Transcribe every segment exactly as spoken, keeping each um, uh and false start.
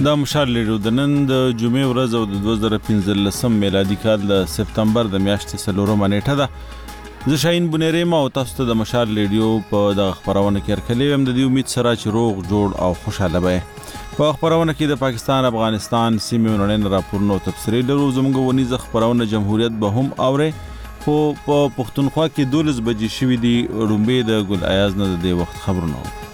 دا مشال لیدو د نن د جمعې ورځ او د دوه زره پنځلسم میلادي کال د سپتمبر د میاشتې څلورمه نیټه ده. زه شاهین بونیری ما او تاسو ته د مشال لیډیو په دغه خپرونه کې هرکلی یم. د دې امید سره چې روغ جوړ او خوشحاله به په خپرونه کې د پاکستان، افغانستان سیمې نړۍ راپورونه او تبصرې لرو. زموږ ونیزه خپرونه جمهوریت به هم اورئ، خو په پښتونخوا کې دولس بجې شوي دي. رومبې د ګل ایاز نه د دې وخت خبرونه و.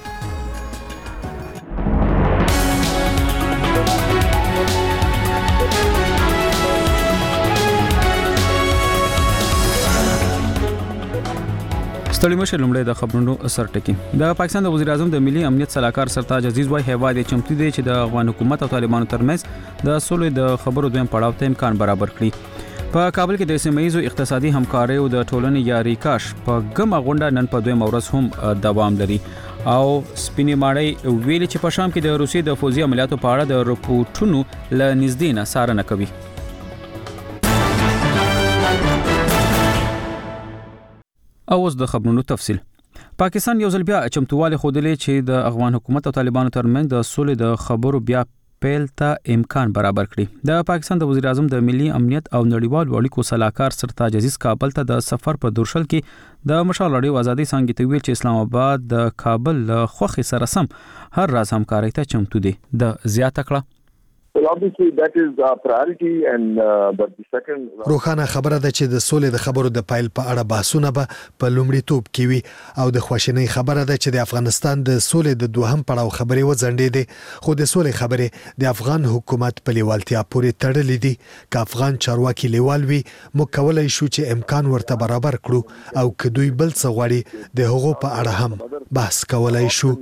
ستړي مشه لومړی د خبرونو اثر ټکی. د پاکستان د وزیر اعظم د ملي امنیت صلاحکار سرتاج عزیز وايي هیواد یې چمتو دی چې د افغان حکومت او طالبانو ترمنځ د سولې د خبرو دویم پړاو ته امکان برابر کړي. په کابل کې د سیمه ییزو اقتصادي همکارۍ او د ټولنې یاري کاش په ګمه غونډه نن په دویم ورځ هم دوام لري او سپینې ماړی ویلي چې په شام کې د روسیې د فوزي عملیاتو په اړه د رپورټونو له نږدې نه څارنه کوي. او اوس د خبرونو تفصیل. پاکستان یو ځل بیا چمتووالی ښودلی چې د افغان حکومت او طالبانو ترمنځ د سولې د خبرو بیا پیل ته امکان برابر کړي. د پاکستان د وزیر اعظم د ملي امنیت او نړیوالو اړیکو صلاحکار سرتاج عزیز کابل ته د سفر په دورشل کې د مشال راډیو ازادي څنګه ته ویل چې اسلام آباد د کابل له خوخي سره سم هر راز همکارۍ ته چمتو دي. د زیاته کړه Well, obviously that is our priority and uh, but the second روخانه خبره ده چې د سولې د خبرو د پایل په اړه بحثونه به په لومړیتوب کې وي او د خواشینۍ خبره ده چې د افغانستان د سولې د دوهم پړاو خبرې وځنډېدې، خو د سولې خبرې د افغان حکومت په لیوالتیا پورې تړلې دي. که افغان چارواکي لیوال وي موږ کولای شو چې امکان ورته برابر کړو او که دوی بل څه غواړي د هغو په اړه هم بحث کولای شو.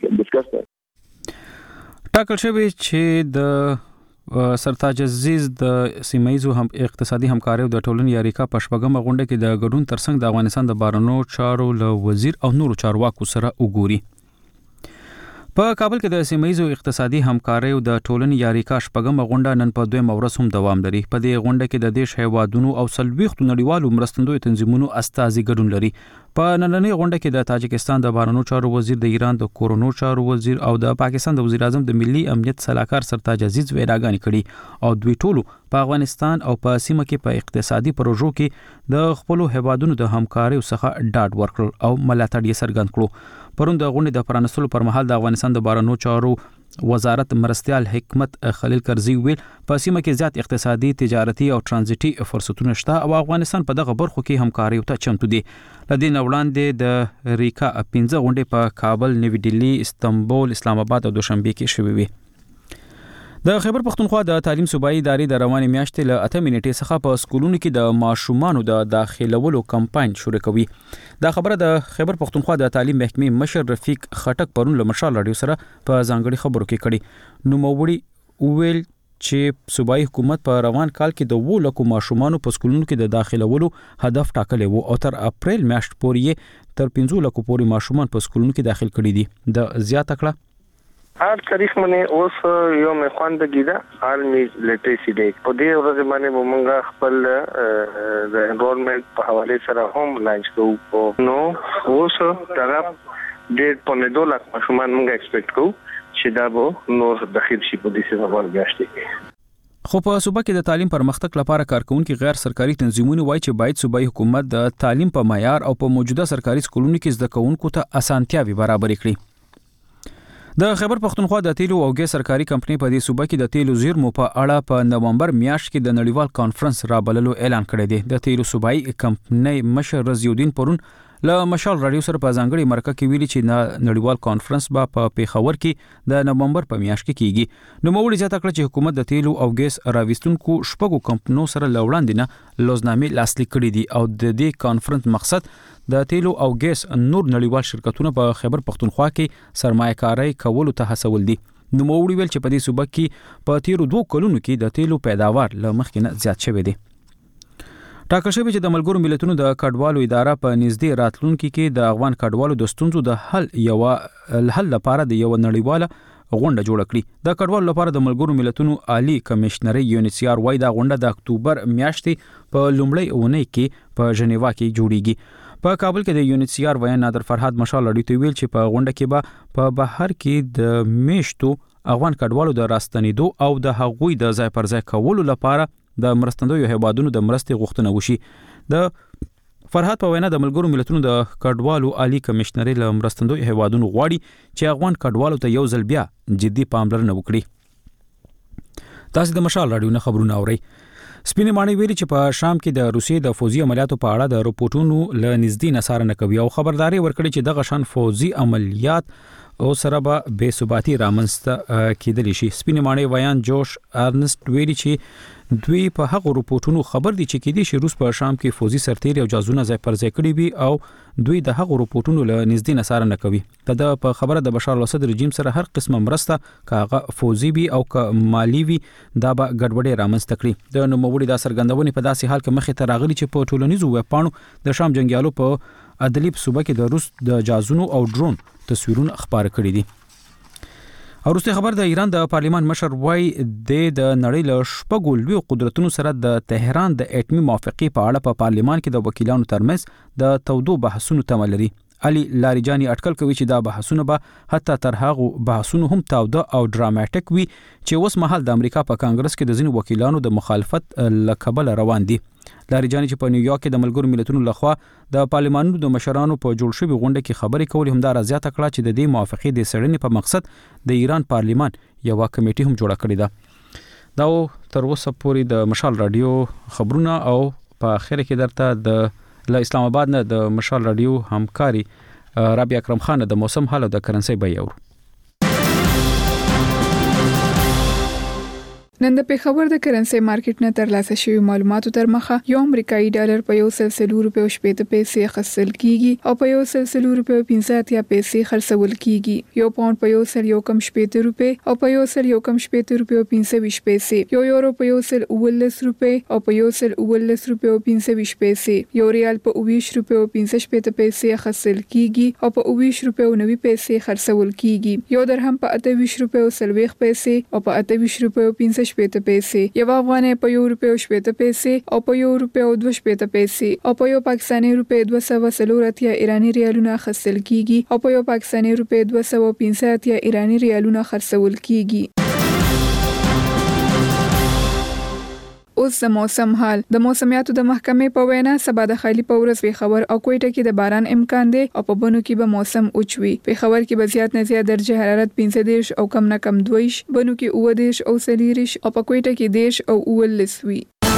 ټاکل شوی چې د سرتاج عزیز د سیمایزو هم اقتصادي همکارۍ او د ټولنې یاریکا په شپږمه غونډه کې د ګډون ترڅنګ د افغانستان د بهرنیو چارو له وزیر او نورو چارواکو سره وګوري. په کابل کې د سیمایزو اقتصادي همکارۍ او د ټولنې یاریکا شپږمه غونډه نن په دویم ورځ هم دوام لري. په دې غونډه کې د دیش هیوادونو او څلوېښتو نړیوالو مرستندویو تنظیمونو استازي ګډون لري. په نننۍ غونډه کې د تاجکستان د بهرنیو چارو وزیر، د ایران د کورونو چارو وزیر او د پاکستان د وزیر اعظم د ملي امنیت صلاحکار سرتاج عزیز ویډاګانې کړي او دوی ټولو په افغانستان او په سیمه کې په اقتصادي پروژو کې د خپل هیوادونو د همکارۍ څخه ډاډ ورکړ او ملاتړ یې څرګند کړو. پرون د غونډې د پرانستلو پر مهال د افغانستان د بهرنیو چارو وزارت مرستیال حکمت خلیل کرزي ویل په سیمه کې زیات اقتصادي، تجارتي او ترانزیټي فرصتونه شته او افغانستان په دغه برخو کې همکارۍ ته چمتو دی. لدین وړاندې د ریکا پنځه غونډې په کابل، نوی ډیلی، استانبول، اسلام آباد او دوشنبه کې شوې وي. د خیبر پښتونخوا د تعلیم صوبایي ادارې د روانې میاشتې له اته نیټې څخه په سکولونو کې د ماشومانو د داخلولو کمپاین شروع کوي. دا خبره د خیبر پښتونخوا د تعلیم محکمې مشر رفیق خټک پرون له مشال راډیو سره په ځانګړي خبرو کې کړي. نوموړي ویل چې صوبایي حکومت په روان کال کې د اووه لکو ماشومانو په سکولونو کې د داخلولو هدف ټاکلی و او تر اپریل میاشت پورې تر پنځه لکو پورې ماشومان په سکولونو کې داخل کړي دي. د زیاته کړه هر تاریخ باندې اوس یو مې خواندګی ده عالمي لټریسي ډے په دې ورځ باندې موږ خپل د انرولمنت په حواله سره هم لانچ کوو. نو اوس طرف ډېر په نه دوه لک ماشومان موږ ایکسپیکټ کوو چې دا به نور داخل شي په دې سیمه باندې. خو په صوبه کې د تعلیم پرمختګ لپاره کارکونکو غیر سرکاري تنظیمونه وایي چې باید صوبایي حکومت د تعلیم په معیار او په موجوده سرکاري سکولونو کې زده کوونکو ته اسانتیاوي برابر کړي. د خیبر پښتونخوا د تیلو او ګیس سرکاري کمپنۍ په دې صوبه کې د تیلو زیرمو په اړه په نومبر میاشت کې د نړیوال کانفرنس رابللو اعلان کړی دی. د تیلو صوبایي کمپنۍ مشر رضیالدین پرون له مشال راډیو سره په ځانګړي مرکه کې ویلي چې نړیوال کانفرنس به په پیښور کې د نومبر په میاشت کې کیږي. نوموړي زیاته کړه چې حکومت د تیلو او ګیس راوستونکو شپږو کمپنیو سره لوړاندې نه لوزنامې لاسلیک کړي دي او د دې کانفرنس مقصد د تیلو او ګیس نور نړیوال شرکتونه په خیبر پښتونخوا کې سرمایه‌کاري کولو ته هڅول دي. نوموړي ویل چې په دې صوبه کې په تیرو دوه کلونو کې د تیلو پیداوار له مخکې نه زیات شوی دی. ټاکل شوی چې د ملګرو ملتونو د کډوالو اداره په نږدې راتلونکي کې د افغان کډوالو د ستونزو د حل یو حل لپاره د یو نړیواله غونډه جوړه کړي. د کډوالو لپاره د ملګرو ملتونو عالی کمشنري یونیسیار وايي دا غونډه د اکتوبر میاشتې په لومړۍ اونۍ کې په ژنیوا کې جوړیږي. په کابل کې د یونیسیار ویان نادر فرهاد مشال اړیته ویل چې په غونډه کې به په بهر کې د میشتو افغان کډوالو د راستنېدو او د هغوی د ځای پر ځای کولو لپاره د مرستندویو هیوادونو د مرستې غوښتنه وشي. د فرحات په وینا د ملګرو ملتونو د کډوالو عالی کمشنري له مرستندویو هیوادونو غواړي چې افغان کډوالو ته یو ځل بیا جدي پاملرنه وکړي. تاسو د مشال رادیو نه خبرونه اورئ. سپینې ماڼۍ ویلي چې په شام کې د روسیې د فوزي عملیاتو په اړه د رپورټونو له نږدې نثار نه کوي او خبرداري ورکړي چې دغه شان فوزي عملیات او سره به بې ثباتي رامنځته کېدلی شي. سپینې ماڼۍ ویان جوش ارنست ویلي چې دوی په هغه رپورټونو خبر دي چې کېدی شي روس په شام کې فوزي سرتیري او جاسوسونه ځای پر ځای کړي وي او دوی د هغه رپورټونو له نږدې نثار نه کوي. د په خبره د بشار الاسد رژیم سره هر قسمه مرسته کاغه فوزي وي او ک مالی وي دا به ګډوډي رامنځته کړي. د نوموړي د سرګندونې په داسې حال کې مخې ته راغلي چې په ټولنیزو ویبپاڼو د شام جنگیالو په ادلیب صوبه کې د روس د جاسوسونو او ډرون تصویرونه خبر کړي دي. او وروسته خبر د ایران د پارلیمان مشر وای د د نړۍ له شپږو لوی قدرتونو سره د تهران د اټمی موافقې په اړه په پارلیمان کې د وکیلانو ترمنځ د تودو بحثونو تمه لري. علي لاریجانی اټکل کوي چې دا بحثونه به حتی تر هغه بحثونو هم تاوده او ډراماټیک وي چې اوس مهال د امریکا په کانګرس کې د ځینو وکیلانو د مخالفت لکبل روان دي. لاریجانی چې په نیویارک کې د ملګرو ملتونو لخوا د پارلیمانونو د مشرانو په جوړ شوی غونډه کې خبرې کولې هم دا راځي ته کړه چې د دې موافقې د سړنې په مقصد د ایران پارلیمان یو کمیټه هم جوړه کړې ده. دا تر اوسه پورې د مشال رادیو خبرونه او په اخر کې درته د له اسلام آباد نه د مشال رادیو همکاري رابعه اکرم خان د موسم حال او د کرنسي بیاور. نن د پیښور د کرنسي مارکیټ نه ترلاسه شوی معلوماتو تر مخه یو امریکایي ډالر په یو سل سلو روپیو شپږ پیسې خرڅل کیږي او په یو سل سلو روپیو پنځه اتیا پیسې خرڅول کیږي. یو پاوند په یو سل یو کم شپږ روپۍ او په یو سل یو کم شپږ روپیو پنځه ویشت پیسې. یو یورو په یو سل اوولس روپۍ او په یو سل اوولس روپیو پنځه ویشت پیسې. یو ریال په اوویشت روپیو پنځه شپږ پیسې خرڅل کیږي او په اوویشت روپیو نوي پیسې خرڅول کیږي. یو درهم په اته ویشت روپیو سلويخ پیسې او په اته ویشت روپیو پنځه شپږ پیسې. یو افغانۍ په یو روپیو شپږ پیسې او په یو روپیو دوه شپږ پیسې او په یو پاکستاني روپۍ دوه سوه څلور اتیا ایرانی ریالونه خرڅل کیږي او په یو پاکستاني روپۍ دوه سوه پنځه اتیا ایرانی ریالونه خرڅول کیږي. اوس د موسم حال. د موسمیاتو د محکمې په وینا سبا د خالی په ورځ پیښور او کوټه کې د باران امکان دی او په بنو کې به موسم اوچوي. پیښور کې به زیات نه زیات درجه حرارت پنځه دېرش او کم نه کم دوه، بنو کې اووه دېرش او څلېرویشت او په کوټه کې دېرش او اوولس وي.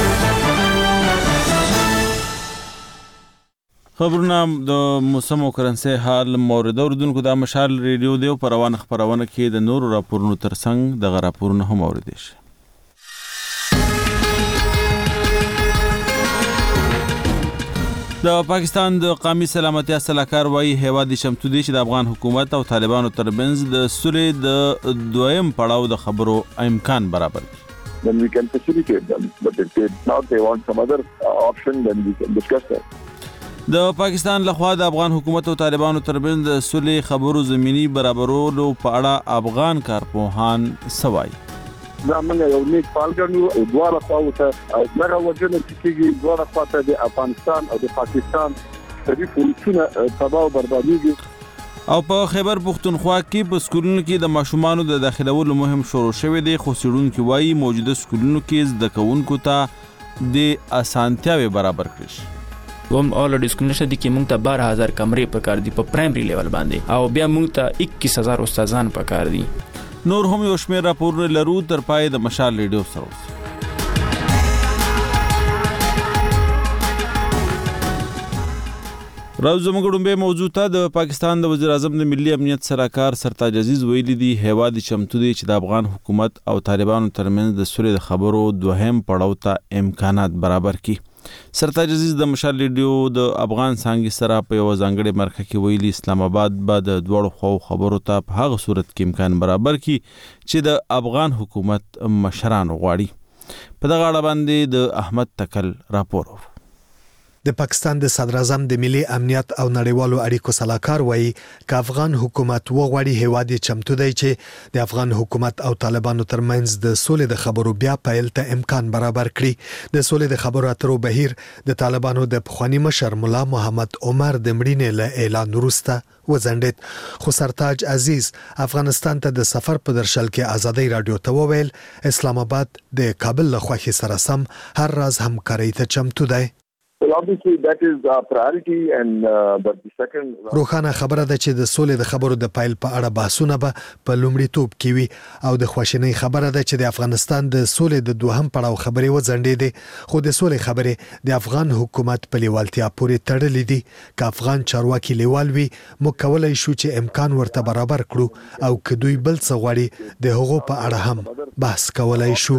خبرونه د موسم او کرنسي حال مورد اوردونکو د مشال ریډیو دیو پر روان خبرونه کې د نورو راپورونو ترڅنګ د راپورونو هم اوریدل شي. د پاکستان د قومي سلامتیا سلاکار وایي هیواد شمتو دي چې د افغان حکومت او طالبانو ترمنځ د سولې د دویم پړاو د خبرو امکان برابر دي. Then we can facilitate them, but if they not they want some other option, then we can discuss that. د پاکستان لخوا د افغان حکومت او طالبانو ترمنځ د سولې خبرو زمینی برابرولو په اړه افغان کارپوهان سوای. دا موږ یو نیک پالګنو دواړه خواته او دغه وجنه چې دواړه خواته د افغانستان او د پاکستان د دې فورسونه تباہ او بربادي. او په خیبر پختونخوا کې په سکولونو کې د ماشومانو د داخلولو مهم شروع شوی دی خو څېړونکي وایي موجوده سکولونو کې زده کوونکو ته د اسانتیاوې برابر کړي. وم اولډ سکول نشته دي کې موږ ته بارہ هزار کمرې په کار دي په پرایمري لیول باندې او بیا موږ ته اکیس هزار استادان په کار دي. نور هم یو شمېر راپورونه لرو تر پای د مشال ریډیو سره. راو زموږ ډومبه موضوع ته د پاکستان د وزیر اعظم د ملي امنیت سلاکار سرتاج عزیز ویلي دی هیواد چمتو دی چې د افغان حکومت او طالبانو ترمنځ د سولې د خبرو دوهم پړاو ته امکانات برابر کړي. سرتاج عزیز د مشال ریډیو د افغان څنګه سره په یو ځانګړي مرکه کې ویلي اسلام آباد به د دوړو خو خبرو ته په هغه صورت کې امکان برابر کړي چې د افغان حکومت مشران غواړي. په دغه اړه باندې د احمد تکل راپور. د پاکستان د صدر اعظم د ملي امنیت او نړیوالو اړیکو صلاحکار وایي چې افغان حکومت وغواړي هیواد چمتو دی چې د افغان حکومت او طالبانو ترمنځ د سولې د خبرو بیا پیل ته امکان برابر کړي. د سولې د خبرو اترو بهیر د طالبانو د پخوانی مشر مولا محمد عمر د مړینې له اعلان وروسته وزندید. خو سرتاج عزیز افغانستان ته د سفر په درشل کې ازادي رادیو ته وویل اسلام آباد د کابل له خوښي سره سم هر راز همکاري ته چمتو دی. Well, obviously that is our priority and uh, but the second روخانه خبره ده چې د سولې د خبرو د پایل په اړه بحثونه به په لومړیتوب کې وي او د خواشینۍ خبره ده چې د افغانستان د سولې د دوهم پړاو خبرې وځنډېدې خو د سولې خبرې د افغان حکومت په لیوالتیا پورې تړلې دي. که افغان چارواکي لیوال وي موږ کولای شو چې امکان ورته برابر کړو او که دوی بل څه غواړي د هغو په اړه هم بحث کولای شو.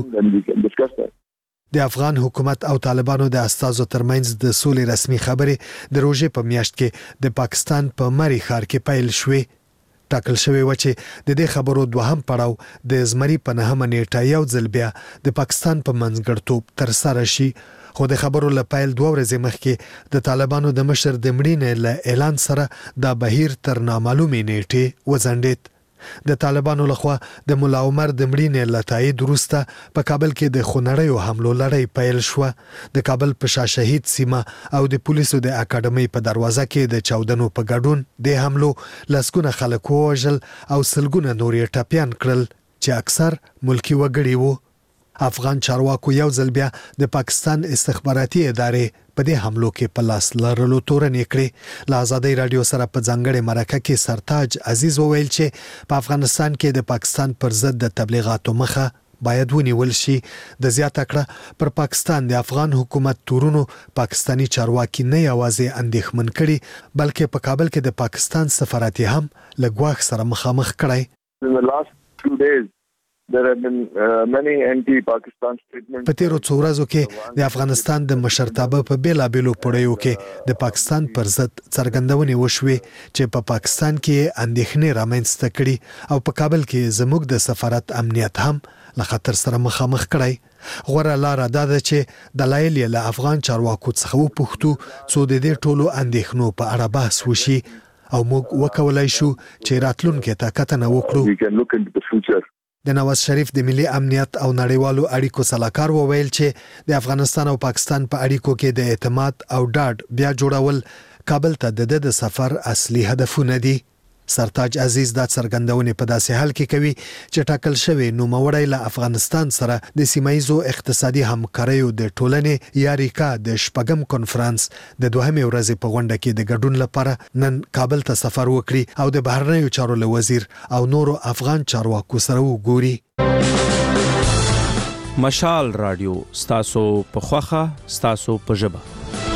د افغان حکومت او طالبانو د استازو ترمنځ د سولې رسمي خبرې د روزې په میاشت کې د پاکستان په مری ښار کې پیل شوې. ټاکل شوی و چې د دې خبرو دوهم پړاو د زمري په نهمه نیټه یو ځل بیا د پاکستان په منځګړتوب تر سره شي. خو د خبرو له پیل دوه ورځې مخکې د طالبانو د مشر د مړینې له اعلان سره د بهیر تر نامعلومې نیټې وځنډید. د طالبانو لخوا د مولا عمر د مړینې له تایید وروسته په کابل کې د خونړیو حملو لړۍ پیل شوه. د کابل په شاه شهید سیمه او د پولیسو د اکاډمۍ په دروازه کې د چاودنو په ګډون د حملو لسګونه خلک ووژل او سلګونه نور یې ټپیان کړل چې اکثر ملکی وګړي وو. افغان چارواکو یو ځل بیا د پاکستان استخباراتي ادارې په دې حملو کې په لاس لرلو تورنې کړې. له ازادي رادیو سره په ځانګړې مرکه کې سرتاج عزیز وویل چې په افغانستان کې د پاکستان پر ضد د تبلیغاتو مخه باید ونیول شي. د زیاته کړه پر پاکستان د افغان حکومت تورونو پاکستانی چارواکي نه یوازې اندېښمن کړي بلکې په کابل کې د پاکستان سفارتي هم له ګواښ سره مخامخ کړی. in the last two days there have been uh, many anti-Pakistan statements. په تیرو څو ورځو کې د افغانستان د مشرتابه په بیلابېلو پړیو کې د پاکستان پر ضد څرګندونې وشوې چې په پاکستان کې اندېښنې رامنځته کړي او په کابل کې زموږ د سفارت امنیت هم له خطر سره مخامخ کړی. غوره لاره دا ده چې دلایل یې له افغان چارواکو څخه وپوښتو څو د دې ټولو اندېښنو په اړه بحث وشي او موږ وکولای شو چې راتلونکي ته کتنه وکړو. We can look into the future. د نواز شریف د ملي امنیت او نړیوالو اړیکو صلاحکار وویل چې د افغانستان او پاکستان په اړیکو کې د اعتماد او ډاډ بیا جوړول کابل ته د د سفر اصلي هدفونه دي. سرتاج عزیز دا څرګندونې په داسې حال کې کوي چې ټاکل شوی نوموړی له افغانستان سره د سیمایزو اقتصادي همکاریو د ټولنې یا ریکا د شپږم کنفرانس د دوهمې ورځې په غونډه کې د ګډون لپاره نن کابل ته سفر وکړي او د بهرنیو چارو له وزیر او نورو افغان چارواکو سره وګوري. مشال رادیو ستاسو په خوخه ستاسو په ژبه.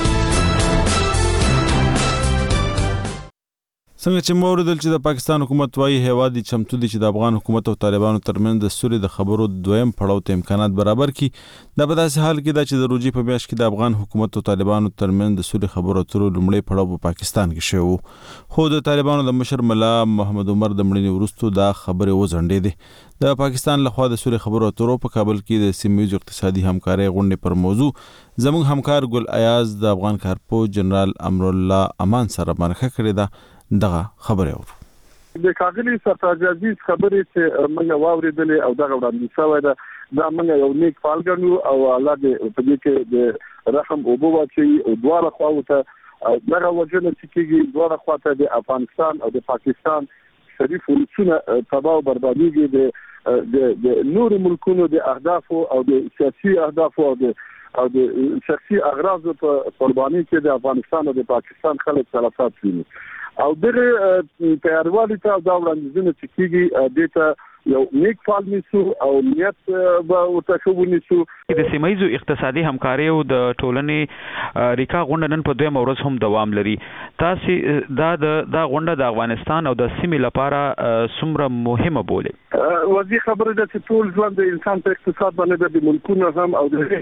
څنګه چې مو اوریدل چې د پاکستان حکومت وايي هیواد چمتو دي چې د افغان حکومت او طالبانو ترمنځ د سولې د خبرو دویم پړاو ته امکانات برابر کړي. دا په داسې حال کې ده چې د روزي په میاشت کې د افغان حکومت او طالبانو ترمنځ د سولې خبرو اترو لومړی پړاو په پاکستان کې شوی و خو د طالبانو د مشر مولا محمد عمر د مړینې وروسته دا خبرې وځنډېدې. د پاکستان لخوا د سولې خبرو اترو په کابل کې د سیمه‌ییز اقتصادي همکارۍ غونډې پر موضوع زموږ همکار ګل ایاز د افغان کارپو جنرال امرالله امان سره مرکه کړې ده. دغه خبره اورو د کاغلی سرتاج عزیز خبرې چې موږ واوریدلې او دغه وړاندې شوی ده دا موږ یو نیک فالګنو او الله دې په دې کې د رحم او بوا چې دواړه خواته دغه وجنه چې کېږي دواړه خواته د افغانستان او د پاکستان شریف ولسونه تباہ او بربادیږي د د نور ملکونو د اهداف او د سیاسي اهداف او د او د شخصي اغراض په قرباني کې د افغانستان او د پاکستان خلک خلافات ویني او دغه تیاروالي ته دا وړاندیزونه چې کېږي دته یو نیک فال نیسو او نیت به وتشوونی سو د سیمایزو اقتصادي همکاري او د ټولنې ریکا غونډه نن په دویم ورځ هم دوام لري. تاسو دا د غونډه د افغانستان او د سیمې لپاره څومره مهمه بولي؟ وځي خبره ده چې ټول ژوند د انسان په اقتصاد باندې د ملکونو هم او د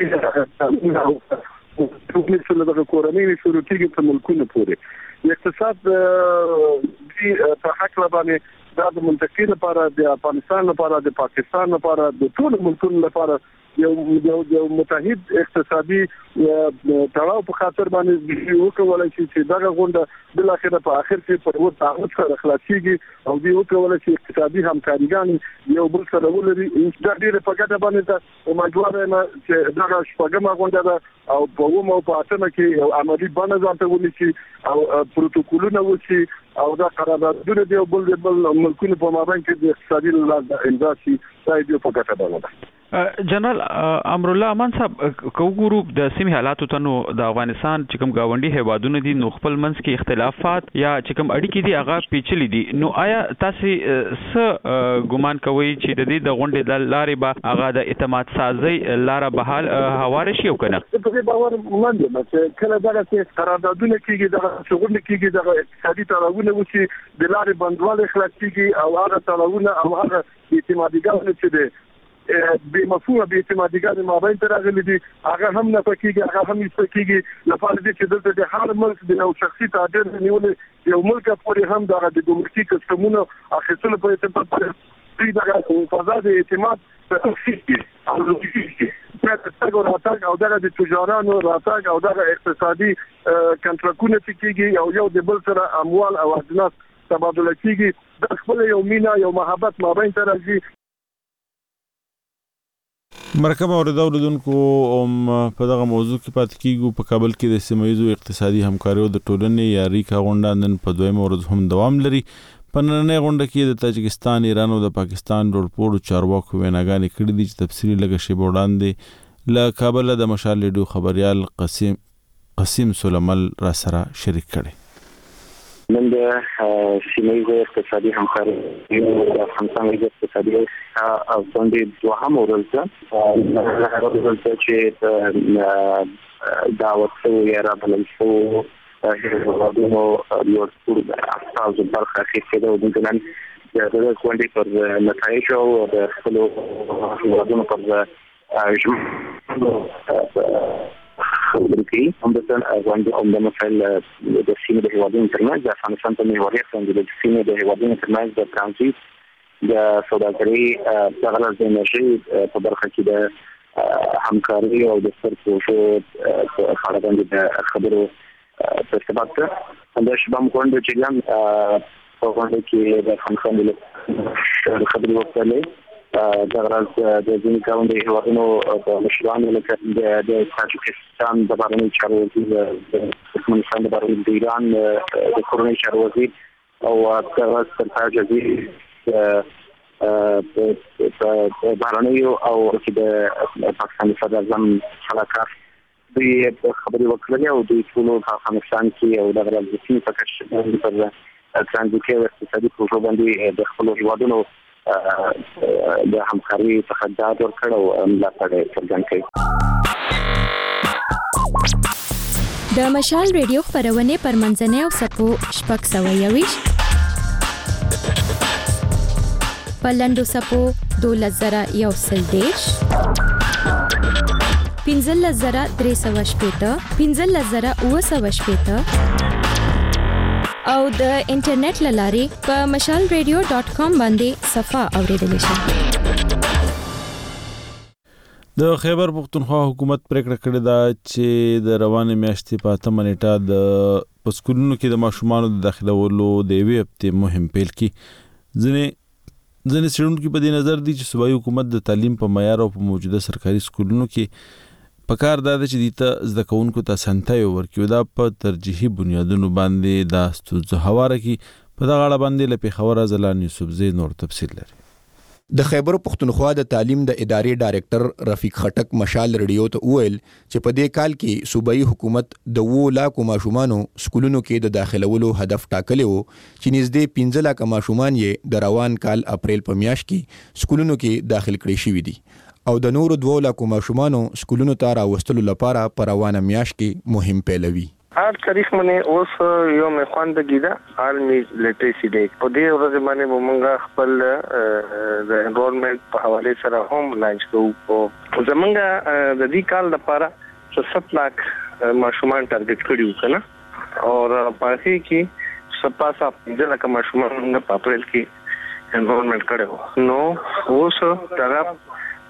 ټولنې څخه د کورنۍ شروع کېږي په ملکونو پورې اقتصاد دی په حق باندې دا د منطقې لپاره د افغانستان لپاره د پاکستان لپاره د ټول ملکونو لپاره یو یو متحد اقتصادي تړاو په خاطر باندې وکولای شي چې دغه غونډه بل اخر په اخر کې په وخت تعهد سره خلاصيږي او دی وکولای شي اقتصادي همکاریګان یو بل سره ولري دا ډیره په ګټه باندې ده او مجبور یم چې دغه شپږمه غونډه ده او په ومو په اتمه کې یو عملی بڼه ځانته ونیسي او پروتوکولونه وشي او دا قراردادونه دی بل بل ملکونو په مابین کې د اقتصادي لارې امضا شي دا دی په ګټه باندې جنرال امرالله امان صاحب کو ګروپ د سیمه حالاتو ته نو د افغانستان چې کوم گاونډي هیوادونه دي نو خپل منځ کې اختلافات یا چې کوم اړیکې دي هغه پیچلي دي نو آیا تاسو څه ګومان کوئ چې د دې د غونډې د لارې به هغه د اعتماد سازي لاره بحال هوار شي او کنه په دې باور مونږ چې کله دا چې قراردادونه کیږي د شغل کیږي د اقتصادي تړاوونه وشي د لارې بندواله خلاصيږي او هغه تړاوونه او هغه اعتمادګان چې دي به مفهومه به اعتمادګان مابین تر راغلي دي هغه هم نه پکېږي هغه هم نشته لپاره دې چې دلته د هر ملک د یو شخصي تعبیر نیولې یو ملک پورې هم دغه د ګمرکي کسټمونو اخیستلو په اعتبار دې دغه فضا د اعتماد تخصیصي او لوجستیکي په تاسو راتګ او دغه د تجارانو راتګ او دغه اقتصادي کنټراکټونه کېږي او یو د بل سره اموال او اجناس تبادله کېږي د خپل یو مینا یو محبت مابین تر راځي مرکب اوریدونکو په دغه موضوع کې پاتې کیږو په کابل کې د سیمایي اقتصادي همکارۍ د ټولنې یا ریکا غونډه نن په دویم ورځ هم دوام لري په نننۍ غونډه کې د تاجکستان ایران او د پاکستان ډوړپوړو چارواکو ویناګانې کړې دي چې تفصیلي لږه شی وړاندې له کابل د مشال ریډیو خبريال قسیم قسیم سلیمل را سره شریک کړي من د سیمایي اقتصادي همکارۍ د افغانستان د اقتصادي او باندې دوهم ورځ هغه ورځ چې دعوت شوی را بلل شو هغه یو ټول اساس برخه کې د ودانۍ د دغه کوندې پر نتایج او د خپل ودانۍ پر خبرتي هم د باندې هم د مثال د سیمې د هیوادونو ترمنځ د افغانستان په محوري څنګه د سیمې د هیوادونو ترمنځ د ترانزیت د سوداګرۍ د غلط د انرژي په برخه کې د همکاري او د سرپوشو په اړه باندې د خبرو په ارتباط سره د شبام کوند چې په باندې کې د افغانستان د خبرو وکړلې د غرض د ځینې کاوندې هیوادونو په مشرانو لکه د تاجکستان د بهرنیو چارو وزیر د ترکمنستان د بهرنیو د ایران د کورنۍ چارو وزیر او د سرتاج وزیر په بهرنیو او چې د پاکستان صدر اعظم سلاکار دوی خبرې وکړلې او دوی ټول په افغانستان کې او د غرض د سیمې په کچه پر ترانزیتي او اقتصادي پروژو باندې د خپلو هیوادونو د همکاري څخه ډاډ ورکړ او ملاتړ څرګند کړ. د مشال ریډیو خبرونه پر منځنۍ او سپو شپږ سوه یوویشت په لنډو سپو دولس زره یو سل دېرش پنځلس زره درې سوه شپېته پنځلس زره اووه سوه شپېته او د انټرنیټ لارې په مشال ریډیو ډاٹ کام باندې صفه اوریدل شي. د خیبر پختونخوا حکومت پریکړه کړې ده چې د روانې میاشتې په اتمه نیټه د پسکولونو کې د ماشومانو د داخلولو د یوې هفتې مهم پیل کی. ځینې ځینې څېړونکي په دې نظر دي چې صوبایي حکومت د تعلیم په معیار او په موجوده سرکاري سکولونو کې پکار دا چې د ته زده کوونکو ته سنتای ورکړي دا په ترجیحي بنیادونو باندې دا ستونزه هواره کی. په دغه اړه باندې له پیښور ځلان یوسفزی نور تفصیل لري. د خیبر پختونخوا د تعلیم د ادارې ډایریکټر رفیق خټک مشال ریډیو ته وویل چې په دې کال کې صوبایي حکومت د اووه لاکو ماشومانو سکولونو کې د داخلولو هدف ټاکلی و چې نږدې پنځه لاکه ماشومان یې د روان کال اپریل په میاشت کې سکولونو کې داخل کړي شوي دي او د نورو دوه لاکو ماشومانو سکولونو ته راوستلو لپاره په روانه میاشت کې مهم پیلوي. هر تاریخ باندې اوس یو مې خواندګی ده عالمي لټریسي ډے په دې ورځ باندې موږ خپل د انرولمنت په حواله سره هم لانچ کوو او زمونږ د دې کال لپاره سات لاک ماشومان ټارګټ کړیو کنه او په هغه کې سپاسا پنځه لاک ماشومان په اپریل کې انرولمنت کړو نو اوس دا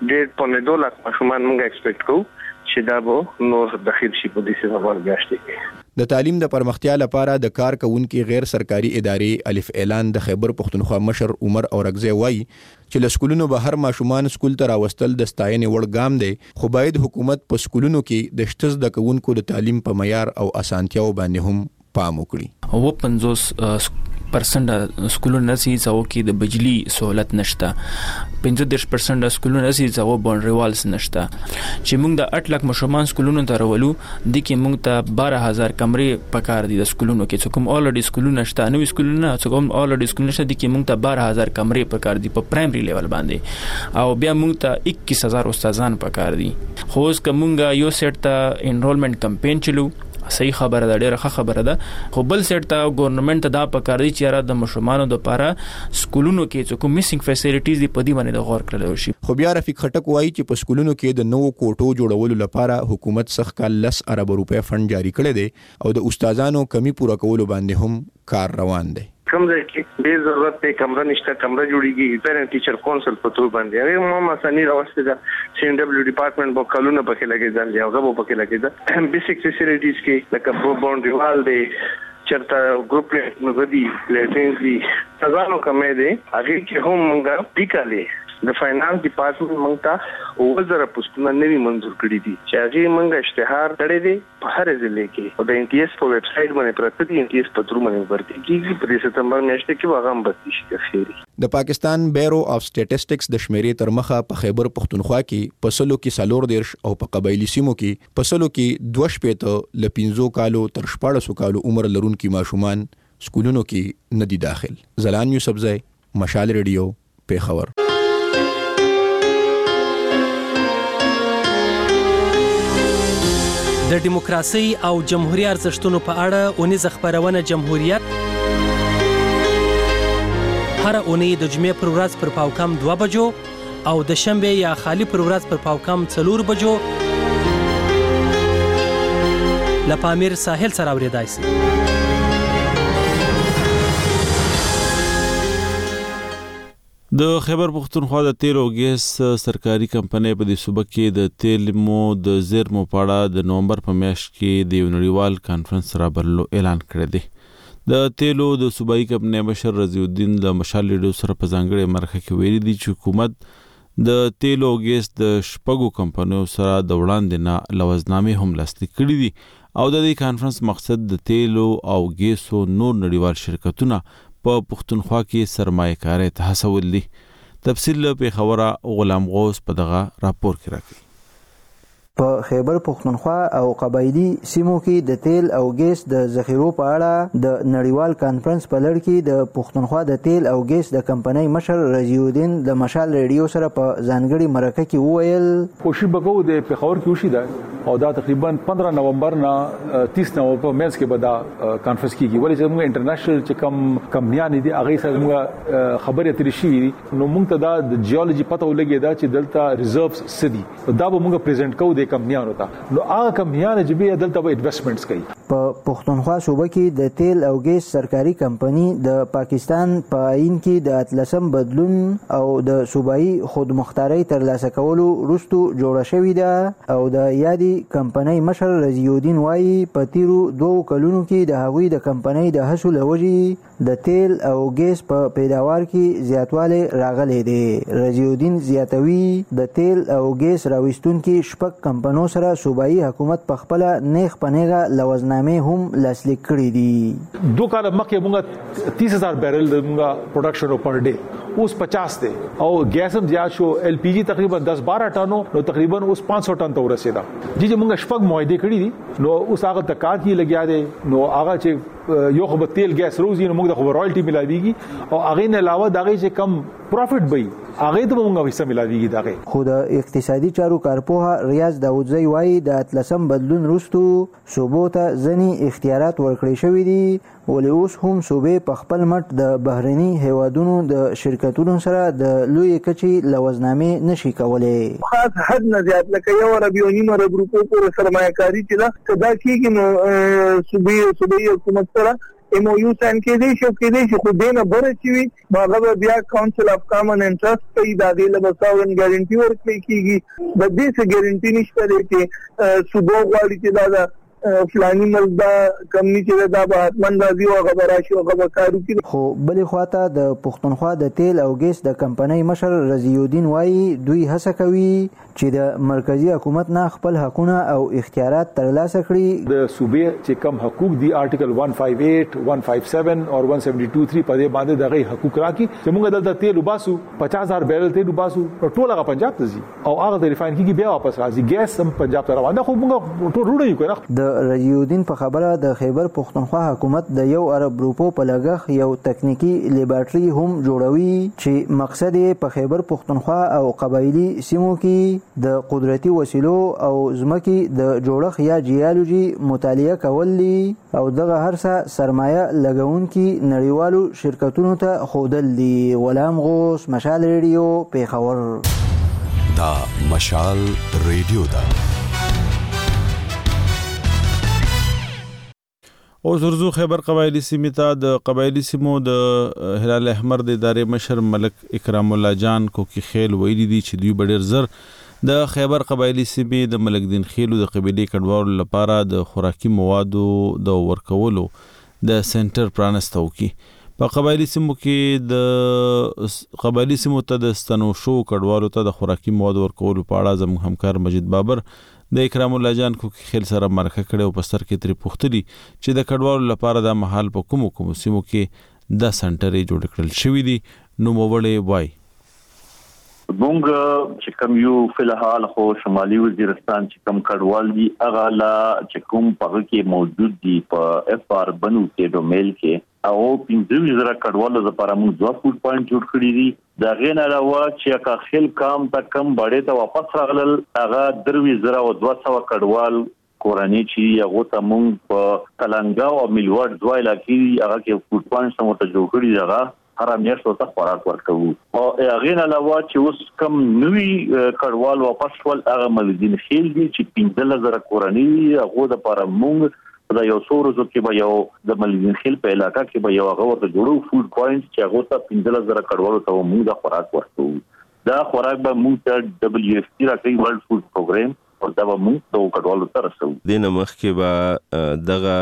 ډېر پونه دوه لک ماشومان موږ ایکسپیکټ کوو چې دا به نور داخل شي په دې سیمه باندې کې. د تعلیم د پرمختیا لپاره د کار کوونکو غیر سرکاري ادارې الف اعلان د خیبر پختونخوا مشر عمر اورغزی وایي چې لسکولونو به هر ماشومان سکول ته راوستل د ستاینې وړ ګام دی، خو باید حکومت په سکولونو کې د شته زده کوونکو د تعلیم په معیار او اسانتیاو باندې هم پام وکړي. او پنځوس پرسنټ سکولونو نسی ځاو کې د بجلی سہولت نشته، پنځه دېرش پرسنټ سکولونو نسی ځاو باونډري والز نشته. چې موږ د اټ لک ماشومان سکولونو ته راولو د کې موږ ته بارہ هزار کمرې پکار دي د سکولونو کې، چې کوم اولډي سکولونه نشته، نو سکولونه چې کوم اولډي سکولونه نشته د کې موږ ته بارہ هزار کمرې پکار دي په پرایمري لیول باندې، او بیا موږ ته اکیس هزار استادان پکار دي. خو اوس کومه یو سیټ ته انرولمنت کمپین چلو، صحیح خبره ده، ډیره ښه خبره ده، خو بل سیټ ته ګورنمنت ته دا پکار دی چې را د مشرانو د لپاره سکولونو کې چې کوم میسینګ فیسیلیټیز دی په دې باندې د غور کړل شي. خو بیا رفیق خټک وایي چې په سکولونو کې د نوو کوټو جوړولو لپاره حکومت څخه کال لس ارب روپے فند جاری کړی دی او د استادانو کمی پوره کولو باندې هم کار روان دی. کوم ځای کې ډېر ضرورت دی کمره نشته، کمره جوړیږي پیرنټ ټیچر کونسل په تور باندې هغه مو مسانی راوسته ده. سی ان ډبلیو ډپارټمنټ په کلونه پکې لګیدل دی او غو پکې لګیدل. بیسیک فیسیلیټیز کې لکه باونډري وال دی، چرته ګروپ نغدي لیټنز دي، ځانو کمې دي. هغه کې هم موږ ټیکالې د فاینانس ډپارټمنټ موږ ته وزره پوسټونه نوي منظور کړی دي چې هغه موږ اشتهار کړی دی په هر ځای کې او د ان ټي اس په ویب سټ باندې پراته دي. ان ټي اس په تر باندې ورته کیږي په سپتمبر میاشت کې هغه هم بس شي کفيري. د پاکستان بیورو اف سټیټسټکس د شمیرې تر مخه په خیبر پختونخوا کې په سلو کې سالور دیرش او په قبایلی سیمو کې په سلو کې دوه شپېته ل پنځو کالو تر شپاړسو کالو عمر لرونکي ماشومان سکولونو کې ندي داخل. زلان یوسفزئی، مشال ریډیو، پیښور. د دیموکراسي او جمهوریت ارزښتونو په اړه اونیزه خبرونه جمهوریت هر اونۍ د جمعې پر ورځ پر پاوکم دوه بجو او د شنبه یا خالی پر ورځ پر پاوکم څلور بجو لپامیر ساحل سره اوریدای شي. د خیبر پختونخوا د تیل او ګیس سرکاري کمپنۍ په دې صوبه کې د تیل مو د زیرمو په اړه د نومبر په میاشت کې د یو نړیوال کانفرنس رابرلو اعلان کړی دی. د تیلو د صوبایي کمپنۍ مشر رضی الدین د مشال ریډیو سره په ځانګړې مرکه کې ویلي دي چې حکومت د تیل او ګیس د شپږو کمپنیو سره د وړاندې نه لوزنامې هم لاسلیک کړي دي او د دې کانفرنس مقصد د تیلو او ګیسو نور نړیوال شرکتونه په پختونخوا کې سرمایه کاري ته هڅول دي. تفصیل په خبره غلام غوث په دغه راپور کې راکړي. په خیبر پختونخوا او قبایلی سیمو کې د تیل او ګیس د ذخیرو په اړه د نړیوال کانفرنس په لړ کې د پختونخوا د تیل او ګیس د کمپنۍ مشر رضی الدین د مشال ریډیو سره په ځانګړي مرکه کې وویل کوشش وکړو د پیښور کې وشي دا او دا تقریبا پندرہ نومبر نه تیس نومبر مېز کې به دا کانفرنس کیږي. ولې چې موږ انټرنیشنل چې کم کمپنیان دي هغه سره موږ خبرې اترې شي نو موږ ته دا د جیولوژي پته ولګي دا چې دلته ریزرڤز سدي دا به موږ پریزنټ کوو د کمپنیانو ته نو هغه کمپنیان چې به دلته به انویسټمنټس کوي. په پختونخوا صوبه کې د تیل او ګیس سرکاري کمپنۍ د پاکستان په عین کې د اتلسم بدلون او د صوبایي خودمختارۍ ترلاسه کولو وروسته جوړه شوې ده او د یادي کمپنۍ مشر رضی الدین وایي په تیرو دوه کلونو کې د هغوی د کمپنۍ د هڅو له وجې د تیل او ګیس په پیداوار کې زیاتوالی راغلی دی. رضی الدین زیاتوي د تیل او ګیس راوستونکي شپږ کمپنیو سره صوبایي حکومت په خپل نیغ پنیغه لوزنامې هم لاسلیک کړي دي. دوه کال مخکې موږ تیس هزار بیرل د موږ پروډکشن پر ډے اوس پچاس دی او ګیس هم زیات شو. ایل پی جی تقریبا دس بارہ ټنو نو تقریبا اوس پانچ سو ټن ته ورسېدا. چې موږ شپږ معاهده کړي دي نو اوس هغه تکات کې لګیا دي نو هغه چې یو خو به تیل ګیس روزي نو موږ د خو رائلټي ملاويږي او هغه نه علاوه دغه چې کم پروفټ به هغه ته موږ حصہ ملاويږي دغه. خو د اقتصادي چارو کارپوه ریاض داودزی وایي د اتلسم بدلون وروسته صوبو ته ځینې اختیارات ورکړي شوي دي ولې اوس هم صوبې په خپل مټ د بهرني هیوادونو د شرکتونو سره د لوی کچې لوزنامې نشي کولی. خاص حد نه زیات لکه یو ارب یو نیم ارب روپو پورې سرمایه کاري چې دا کدا کېږي نو صوبې صوبې حکومت سره ایم او یو ساين کېدې شو کېدې شو خو دینه بره چوي هغه بیا کونسل اف کامن انټرست کوي دا د لبساورن ګارانټي ورکړي کیږي د دې څه ګارانټي نشته چې صوبو غواړي چې دا فلانی مزدا کمنی چې دا به حتمن راځي او هغه راشي او هغه کارو کوي. خو بلې خواته د پښتونخوا د تیل او ګیس د کمپنۍ مشر رضی الدین وایي دوی هڅه کوي چې د مرکزی حکومت نه خپل حقونه او اختیارات ترلاسه کړي. د صوبې چې کم حقوق دي آرټیکل one fifty-eight one fifty-seven او one seventy-two three په دې باندې دغه حقوق راکړي چې موږ د تیل وباسو پچاس هزار بیرل تیل وباسو ټول هغه پنجاب ته ځي او هغه د ریفاین کیږي بیا واپس راځي ګیس هم پنجاب ته روان ده خو موږ ټول روړی کوو. د رضی الدین په خبره د خیبر پښتونخوا حکومت د یو ارب روپو په لګښ یو تکنیکی لیبارټري هم جوړوي چې مقصد یې په خیبر پښتونخوا او قبایلی سیمو کې د قدرتي وسیلو او ځمکې د جوړښت یا جیالوجي مطالعه کول دي او دغه هر څه سرمایه لګونکي نړیوالو شرکتونو ته ښودل دي. غلام غوث، مشال ریډیو، پیښور. دا مشال ریډیو دا او زرزو خیبر قبایلی سیمې ته د قبایلی سیمو د هلال احمر د ادارې مشر ملک اکرام الله جان کوکی خیل ویلي دي چې دوی ډېر زر د خیبر قبایلی سیمې د ملک دین خیلو د قبیلې کډوالو لپاره د خوراکي موادو د ورکولو د سنټر پرانستو کی. په قبایلی سیمو کې د قبایلی سیمو ته د ستنوشو کډوالو ته د خوراکي موادو ورکولو په اړه زموږ همکار مجید بابر د اکرام الله جان کوکی خیل سره مرکه کړې او په سر کې ترې پوښتلي چې د کډوالو لپاره د محل په کومو کومو سیمو کې د سنټرې جوړ کړل شوي دي. نو موړې وای مونږ چې کوم یو فلحال خو شمالي وزیرستان چې کوم کډوال دي هغه لا چې کوم په کې موجود دي په اف آر بنو کې ډومیل کې او پنځه زره کډوالو لپاره موږ دوه فوډ پوینټ جوړ کړی دي. دا غیر علاوه چې کا خل کام ته کم باندې ته واپس راغلل هغه دروي زره او دوه سوه کډوال کورنۍ چې هغه ته موږ په تلنګا او ملوړ دوه علاقې هغه کې فوډ پوینټ سم ته جوړ کړی دغه هر میاشت ته خوراک ورکوو او غیر علاوه چې اوس کم نوی کډوال واپس ول هغه ملګین خیل دي چې پنځه زره کورنۍ هغه د لپاره موږ دا یو څو ورځې کې به یو د ملګین خیل په علاقې کې به یو هغه ورته جوړو فوډ پوینټ چې هغه ته پنځه زره کډوالو ته موږ د خوراک ورکوو. دا خوراک به موږ ته دبليو اف پی راکړي ورلد فوډ پروګرام او دا به موږ ته کډوالو ته رسو. د نمخ کې به دغه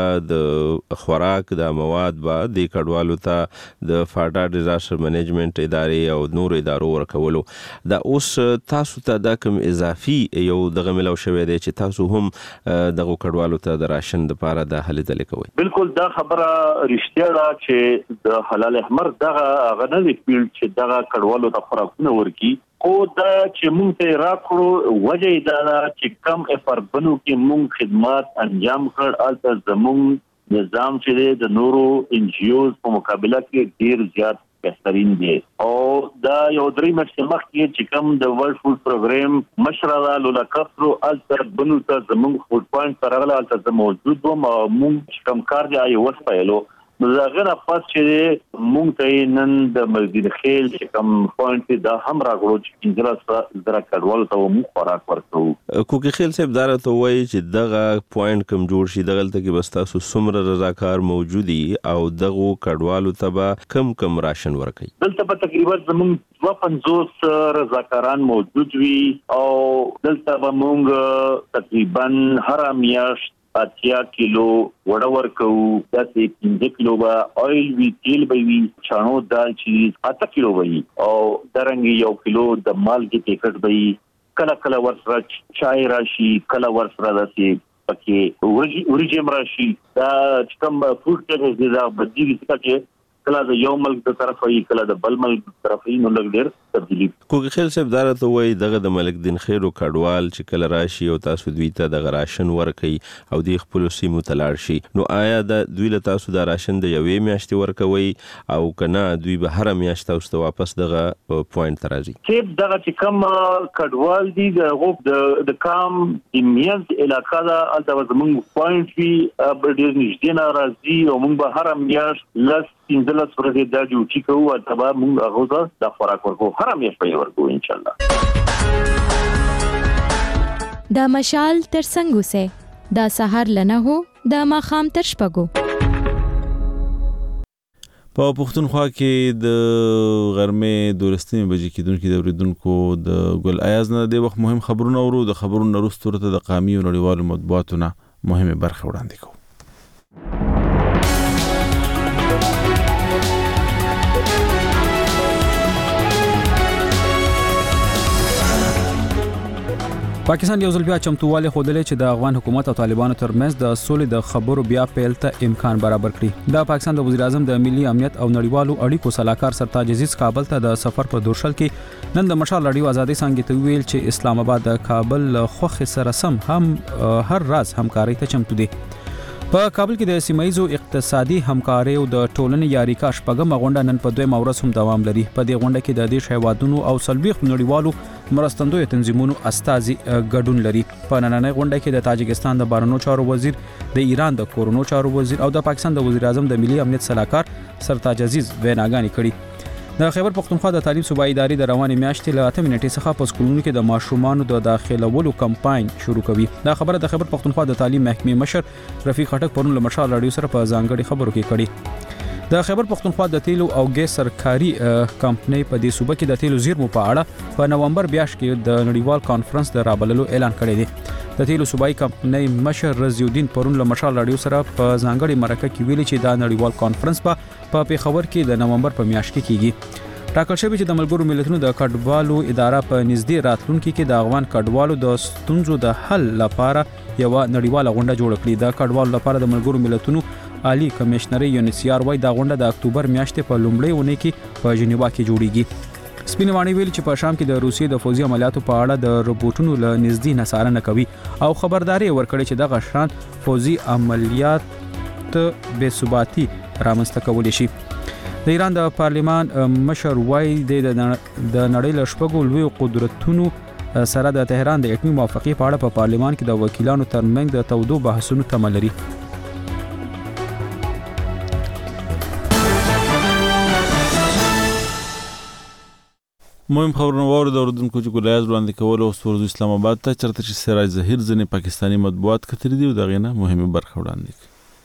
د خوراک د مواد به د کډوالو ته د فاډا ډیزاستر منیجمنت ادارې او نور ادارو ورکولو. دا اوس تاسو ته دا کوم اضافي یو دغه ملو شوی دی چې تاسو هم دغه کډوالو ته د راشن لپاره د هلې ځلې کوي؟ بالکل دا خبره رښتیا ده چې د حلال احمر دغه هغه نه دی فیلډ چې دغه کډوالو ته خوراکونه ورکي خو دا چې موږ ته راکړو وجه دا چې کم افر بنو کې موږ خدمات انجام کړ الته زموږ نظام چې د نورو ان جی اوز په مقابله کې ډیر زیات بهترین دی او دا یو درې مخکې مخکې چې کم د ورلد فوډ پروګرام مشره لولا کفرو الته بنو ته زموږ فوډ پوینټ ترغله الته موجود و موږ کم کار دی ایو وسپایلو دا غره پات چې مونږ ته نن د ملګری خیل چې کوم پوینټ دا هم راغلو چې انځره زرا کډوال ته مو خوراک ورکو. کوکی خیل صاحب دار ته وایي چې دغه پوینټ کم جوړ شي دغه ته کې بس تاسو څومره رضاکار موجودي او دغه کډوالو ته به کم کم راشن ورکي؟ دلته په تقریبا زموږ دوه پنځوس رضاکاران موجود وي او دلته به مونږ تقریبا هر میاشت اتیا کیلو وړه ورکو داسې پنځه کیلو به اویل وی تیل به وي چانو دال چې اته کیلو وي او درنګ یو کیلو د مالګې پیکټ به وي کله کله ورسره چای راشي کله ورسره داسې پکې ورجی ورجیم راشي دا چې کوم فوډ ټیکس دا بدیږي چې کله د یو ملک د طرفه یې کله د بل ملک د طرفه یې نو لګ ډیر تبدیلی. کوکی خیل صاحب دار ته وایي دغه د ملک دین خیرو کډوال چې کله راشي او تاسو دوی ته د راشن ورکي او د خپل سیمو تلاړ شي نو آیا د دوی له تاسو د راشن د یوې میاشتې ورکوي او کنه دوی به هر میاشت تاسو ته واپس دغه پوینټ ترازي؟ چې دغه چې کوم کډوال دي د د کام د میز علاقې دا البته زموږ پوینټ وی ډیر نږدې نه راځي او موږ به هر میاشت لس پنځلس ورځې دا ډیوټي کوو او تبا موږ هغه ته د خوراک ورکو هر میاشت په ورکو ان شاء الله. دا مشال تر څنګه سه دا سحر لنه هو دا ماخام تر شپګو په پښتونخوا کې د غرمې دولسمې بجې کېدونکي د اوریدونکو د ګل ایاز نه د وخت مهم خبرونه ورو د خبرونو وروسته ورته د قامي او نړیوالو مطبوعاتو نه مهمه برخه وړاندې کوو. پاکستان یو ځل بیا چمتووالی ښودلی چې د افغان حکومت او طالبانو ترمنځ د سولې د خبرو بیا پیل ته امکان برابر کړي. د پاکستان د وزیر اعظم د ملي امنیت او نړیوالو اړیکو صلاحکار سرتاج عزیز کابل ته د سفر په دورشل کې نن د مشال رادیو ازادي څنګه ته ویل چې اسلام آباد د کابل خوخ سره سم هم هر راز همکاري ته چمتو دي. په کابل کې د سیمایزو اقتصادي همکاري او د ټولنې یاریکا شپږم غونډه نن په دویم ورځ هم دوام لري. په دې غونډه کې د دیش هیوادونو او سلبیخ نړیوالو مرستندوی تنظیمونو استازي ګډون لري. په نننۍ غونډه کې د تاجکستان د بهرنیو چارو وزیر، د ایران د کورونو چارو وزیر او د پاکستان د وزیر اعظم د ملي امنیت صلاحکار سرتاج عزیز ویناګانې کړي. د خیبر پختونخوا د تعلیم صوبایي ادارې د روانې میاشتې له اته نیټې څخه په سکولونو کې د ماشومانو د داخلولو کمپاین شروع کوي. دا خبره د خیبر پختونخوا د تعلیم محکمې مشر رفیق خټک پرون له مشال رادیو سره په ځانګړي خبرو کې کړي. د خیبر پختونخوا د تیلو او ګیس سرکاري کمپنۍ په دې صوبه کې د تیلو زیرمو په اړه په نومبر میاشت کې د نړیوال کانفرنس د رابللو اعلان کړی دی. د تیلو صوبایي کمپنۍ مشر رضی الدین پرون له مشال رادیو سره په ځانګړي مرکه کې ویلي چې دا نړیوال کانفرنس په پیښور کې د نومبر په میاشت کې کیږي. ټاکل شوی چې د ملګرو ملتونو د کډوالو اداره په نږدې راتلونکي کې د افغان کډوالو د ستونزو د حل لپاره یو نړیواله غونډه جوړ کړي. د کډوالو لپاره د ملګرو ملتونو عالی کمشنر یونیسیار وای دا غونډه د اکتوبر میاشتې په لومړۍ اونۍ کې په جنیوا کې جوړیږي. سپینوانی ویل چې په شام کې د روسیې د فوزي عملیاتو په اړه د روبوټونو له نږدې نڅاره نه کوي او خبرداري ورکړي چې د غشران فوزي عملیات بې ثباتی رامنځته کولی شي. د ایران د پارلمان مشر وای د نړۍ له شپږو لوی قدرتونو سره د تهران د اټومي موافقې په اړه په پارلمان کې د وکیلانو ترمنځ د تودو بحثونو تمه لري. مهم خبرونه واورو د اردوونکو چې ګلایز وړاندې کول او سورز اسلام آباد ته چرته چې سراج ظهیر ځنې پاکستانی مطبوعات کتري دي او دغه نه مهمه برخه وړاندې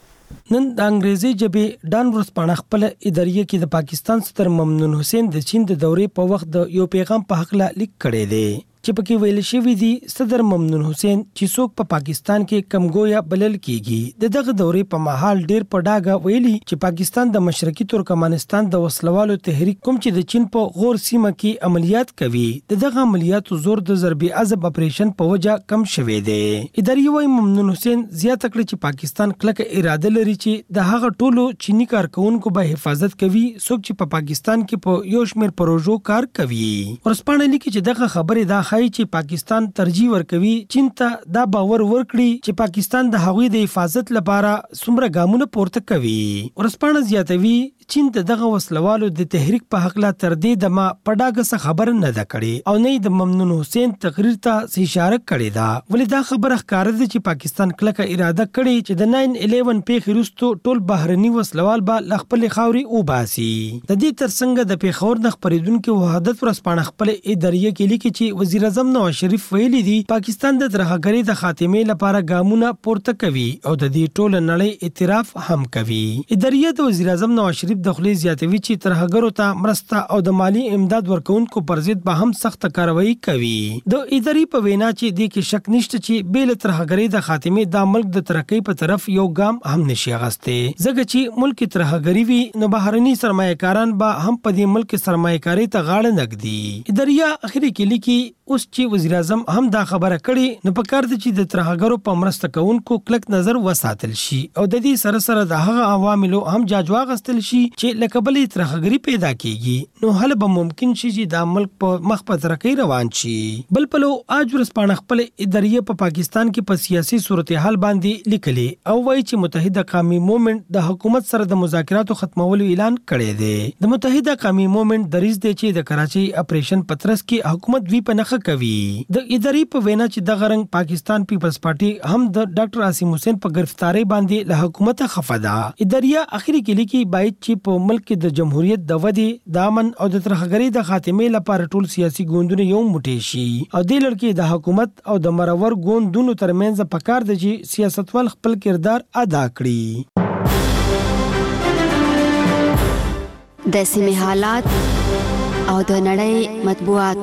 نن د انګریزي ژبې ډان ورسپانه خپل اداریه کې د پاکستان صدر ممنون حسین د چین د دورې په وخت د یو پیغام په حق لا لیک کړی دی چې پکې ویل شوی دی صدر ممنون حسین چې څوک په پاکستان کې کمګویا بلل کیږي د دغه دورې په محل ډیر په ډاګه ویلي چې پاکستان د مشرقي ترکمنستان د وسلوالو تحریک کوم چې د چین په غور سیمه کې عملیات کوي د دغه عملیاتو زور د ضربي عذاب اپریشن په وجه کم شوی دی. اداري وای ممنون حسین زیاته کړی چې پاکستان کلک اراده لري چې د هغه ټولو چینی کارکونکو به حفاظت کوي څوک چې په پاکستان کې په یو شمېر پروژو کار کوي. ورسپانه لیکي چې دغه خبره دا چې پاکستان ترجیح ورکوي چین ته دا باور ورکړي چې پاکستان د هغوی د حفاظت لپاره څومره ګامونه پورته کوي. ورسپانه زیاتوي چین د دغه وسلوالو د تحریک په حق لا تر دې د ما پډاګه څخه خبر نه ده کړې او نه د ممنون حسین تقریر ته اشاره کړې ده. ولې دا خبره ښکاره ده چې پاکستان کلکه اراده کړې چې د ناین الیون پیښې وروسته ټول بهرني وسلوال به خپل خاوري وباسي. د دې ترڅنګ د پیښور د خبرېدونکو وحدت ورسپانه خپل اداریه کې لیکي چې وزیر اعظم نواز شریف ویلي دی پاکستان د ترهګرۍ د خاتمې لپاره ګامونه پورته کوي او د دې ټول نړۍ اعتراف هم کوي. اداریه د وزیر اعظم نواز شریف د خپل زیاتوي چې ترهګرو ته مرسته او د مالی امداد ورکوونکو پر ضد به هم سخت کاروایی کوي. د اداري په وینا چې د کې شک نشته چې بیل ترهګرۍ د خاتمې د ملک د ترقۍ په طرف یو ګام هم نشي اغسته ځکه چې ملک ترهګری وي نو بهرني سرمایه‌کاران به هم په دې ملک سرمایه‌کاري ته غاړه نږدي. اداریه اخري کې لیکي اوس چې وزیر اعظم هم دا خبره کړي نو پکار دي چې د ترهګرو په مرسته کوونکو کلک نظر وساتل شي او د دې سره سره د هغه عواملو هم جاجوا غستل شي چې لکه بلې ترهګری پیدا کیږي نو هله به ممکن شي چې د ملک په مخ په ترقۍ روان شي. بل پلو اج ورسپانه خپل اداریه په پاکستان کې په سیاسي صورتحال باندې لیکلي او وایي چې متحده قومي موومېنټ د حکومت سره د مذاکراتو ختمولو اعلان کړی دی. د متحده قومي موومېنټ دریځ دی چې د کراچۍ اپریشن پترس کې حکومت وی په نخ کوي. د اداري په وینا چې د غرنګ پاکستان پیپلز پارټي هم د ډاکټر عاصم حسین په گرفتاری باندې له حکومت خفه ده. اداریه اخري کې لیکي باید چې په ملک د جمهوریت د ودی د امن او د ترهګرۍ د خاتمې لپاره ټول سیاسي ګوندونه یو موټی شي او د لړکې د حکومت او د مرور ګوندونو ترمنځ پکار دی چې سیاستوال خپل کردار ادا کړي. د سیمې حالات او د نړۍ مطبوعات.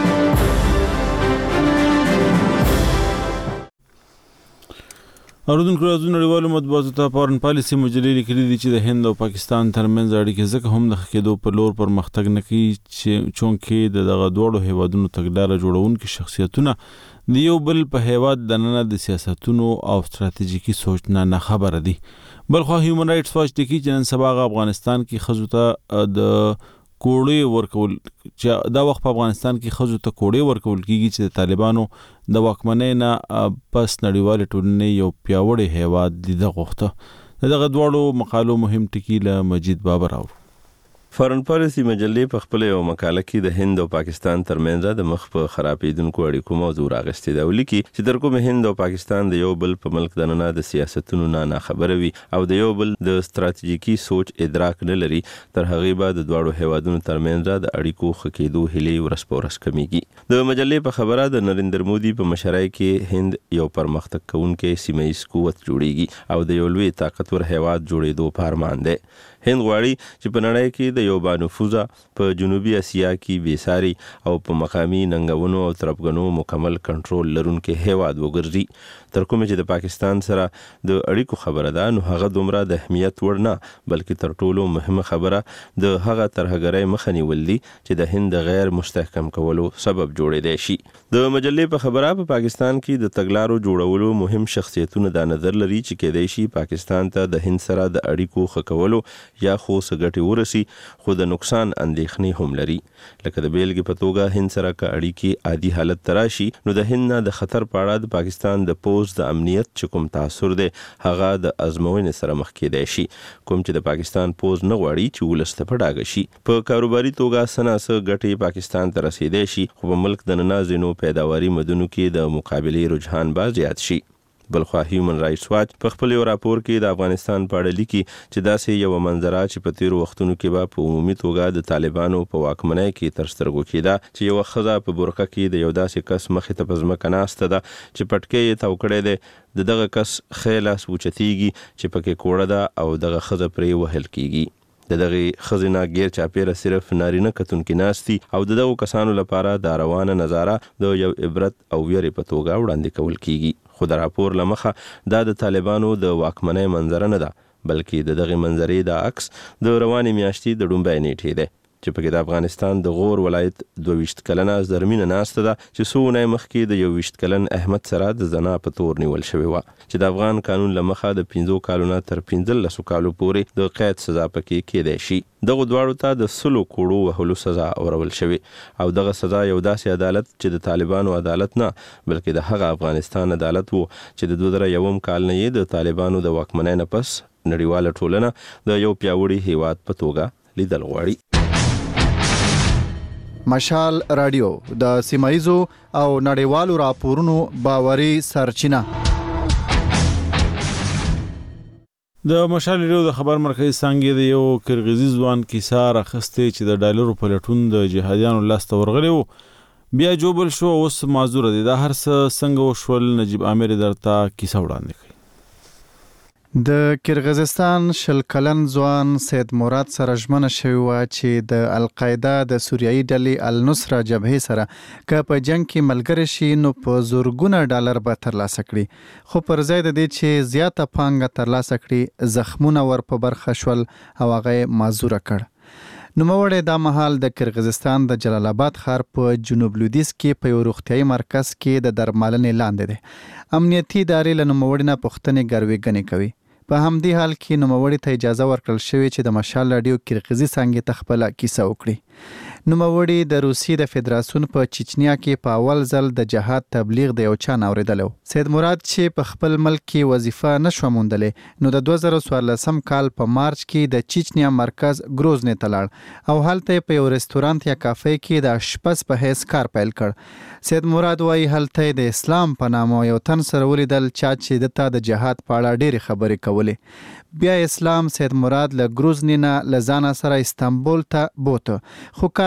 اوردونکو راځو نړیوالو مطبوعاتو ته فارن پالیسي مجلې لیکلي دي چې د هند او پاکستان ترمنځ اړیکې ځکه هم د ښه کېدو په لور پرمختګ نه کوي چې چونکې د دغه دواړو هیوادونو تګلاره جوړونکي شخصیتونه د یو بل په هیواد دننه د سیاستونو او ستراتیژیکي سوچ نه نه خبره دي. بلخو هیومن رائټس واچ لیکي چې نن سبا افغانستان کې ښځو ته د کوړې ورکول چې دا وخت په افغانستان کې ښځو ته کوړې ورکول کیږي چې د طالبانو د واکمنۍ نه پس نړیوال ټولنې یو پیاوړی هیواد لیده غوښته. دغه دواړو مقالو مهم ټکي له مجید بابر اورو. فارن پالیسي مجلې په خپل یو مقاله کې د هند او پاکستان ترمنځ د مخ په خرابېدونکو اړیکو موضوع راغستې ده، ولیکي چې تر کومه هند او پاکستان د یو بل په ملک دننه د سیاستونو نه نه خبره وي او د یو بل د ستراتیژیکي سوچ ادراک نه لري، تر هغه به د دواړو هیوادونو ترمنځ د اړیکو ښه کېدو هیلې ورځ په ورځ کمیږي. د مجلې په خبره د نریندر مودي په مشرۍ کې هند یو پرمختګ کوونکی سیمه ییز قوت جوړیږي او د یو لوی طاقتور هیواد جوړېدو په ارمان دی. هند غواړي چې په نړۍ کې د یو بانفوذه په جنوبي اسیا کې بېساري او په مقامي ننګونو او تربګنو مکمل کنټرول لرونکي هیواد وګرځي. تر کومه چې د پاکستان سره د اړیکو خبره ده نو هغه دومره د اهمیت وړ نه، بلکې تر ټولو مهمه خبره د هغه ترهګرۍ مخه نیول دي چې د هند د غیر مستحکم کولو سبب جوړېدای شي. د مجلې په خبره په پاکستان کې د تګلارو جوړولو مهم شخصیتونه دا نظر لري چې کېدای شي پاکستان ته د هند سره د اړیکو ښه کولو یا خو سګټي ورسي، خو د نقصان اندېښنې هم لري. لکه د بیلګې په توګه هند سره که اړیکې عادي حالت ته راشي نو د هند نه د خطر په اړه د پاکستان د پوز د امنیت چې کوم تاثر دی هغه د ازموینې سره مخ کېدای شي، کوم چې د پاکستان پوز نه غواړي چې ولس ته په ډاګه شي. په کاروباري توګه څه نه څه ګټې پاکستان ته رسېدای شي، خو په ملک دننه ځینو پیداواري مدنو کې د مقابلې رجحان به زیات شي. بلخوا هیومن رائټس واچ په خپل یو راپور کې د افغانستان په اړه لیکي چې داسې یو منظره چې په تیرو وختونو کې به په عمومي توګه د طالبانو په واکمنۍ کې تر سترګو کېده چې یوه ښځه په برخه کې د یو داسې کس مخې ته په ځمکه ناسته ده چې پټکی یې تاو کړی دی، د دغه کس ښی لاس اوچتېږي چې پکې کوړه ده او دغه ښځه پرې وهل کېږي. د دغه ښځې نه غیر چاپیره صرف نارینه کتونکي ناستي او د دغو کسانو لپاره دا روانه نظاره د یو عبرت او ویرې په توګه وړاندې کول کیږي. خو د راپور له مخه دا د طالبانو د واکمنۍ منظره نه ده، بلکې د دغه منظرې د عکس د روانې میاشتې د ډومبۍ نیټې ده چې پکې د افغانستان د غور ولایت دوه ویشت کلنه زرمینه ناسته ده چې څو اونۍ مخکې د یو ویشت کلن احمد سره د زنا په تور نیول شوې وه چې د افغان قانون له مخه د پنځو کالو نه تر پنځلسو کالو پورې د قید سزا پکې کېدای شي. دغه دواړو ته د سلو کوړو وهلو سزا اورول شوې او دغه سزا یو داسې عدالت چې د طالبانو عدالت نه بلکې د هغه افغانستان عدالت وو چې د دوه زره یوم کال نه یې د طالبانو د واکمنۍ نه پس نړیواله ټولنه د یو پیاوړي هیواد په توګه لیدل غواړي. مشال رادیو د سیمایزو او نړیوالو راپورونو باوري سرچینه. د مشال رادیو د خبر مرکز څنګه د یو کرغیزي ځوان کیسه راخسته چې د ډالرو په لټون د جهادیانو لاس ته ورغلی وو، بیا جوبل شو، اوس معذور دي. دا هر څه څنګه وشول نجیب عامر درته کیسه وړاندې کوي. د کرغیزستان شل کلن ځوان سید مراد سره ژمنه شوې وه چې د القاعده د سوریایي ډلې النصره جبهې سره که په جنګ کې ملګری شي نو په زرګونه ډالر به ترلاسه کړي، خو پر ځای د دې چې زیاته پانګه ترلاسه کړي زخمونه ور په برخه شول او هغه یې معذوره کړ. نوموړی دا مهال د کرغیزستان د جلال آباد ښار په جنوب لویدیځ کې په یو روغتیایي مرکز کې د درملنې لاندې دی. امنیتي ادارې له نوموړي نه پوښتنې ګروېږنې کوي. په همدې حال کې نوموړي ته اجازه ورکړل شوې چې د مشال رادیو کرغیزي څانګې ته خپله کیسه وکړي. نوموړي د روسیې د فدراسیون په چچنیا کې په اول ځل د جهاد تبلیغ د یو چا نه اورېدلی و. سید مراد چې په خپل ملک کې وظیفه نه شوه موندلی نو د دوه زره څوارلسم کال په مارچ کې د چچنیا مرکز ګروزنې ته لاړ او هلته یې په یو رستورانت یا کافې کې د اشپز په حیث کار پیل کړ. سید مراد وایي هلته یې د اسلام په نامه یو تن سره ولیدل چا چې د ته د جهاد په اړه ډېرې خبرې کولې. بیا اسلام سید مراد له ګروزنې نه له ځانه سره استانبول ته بوته، خو کار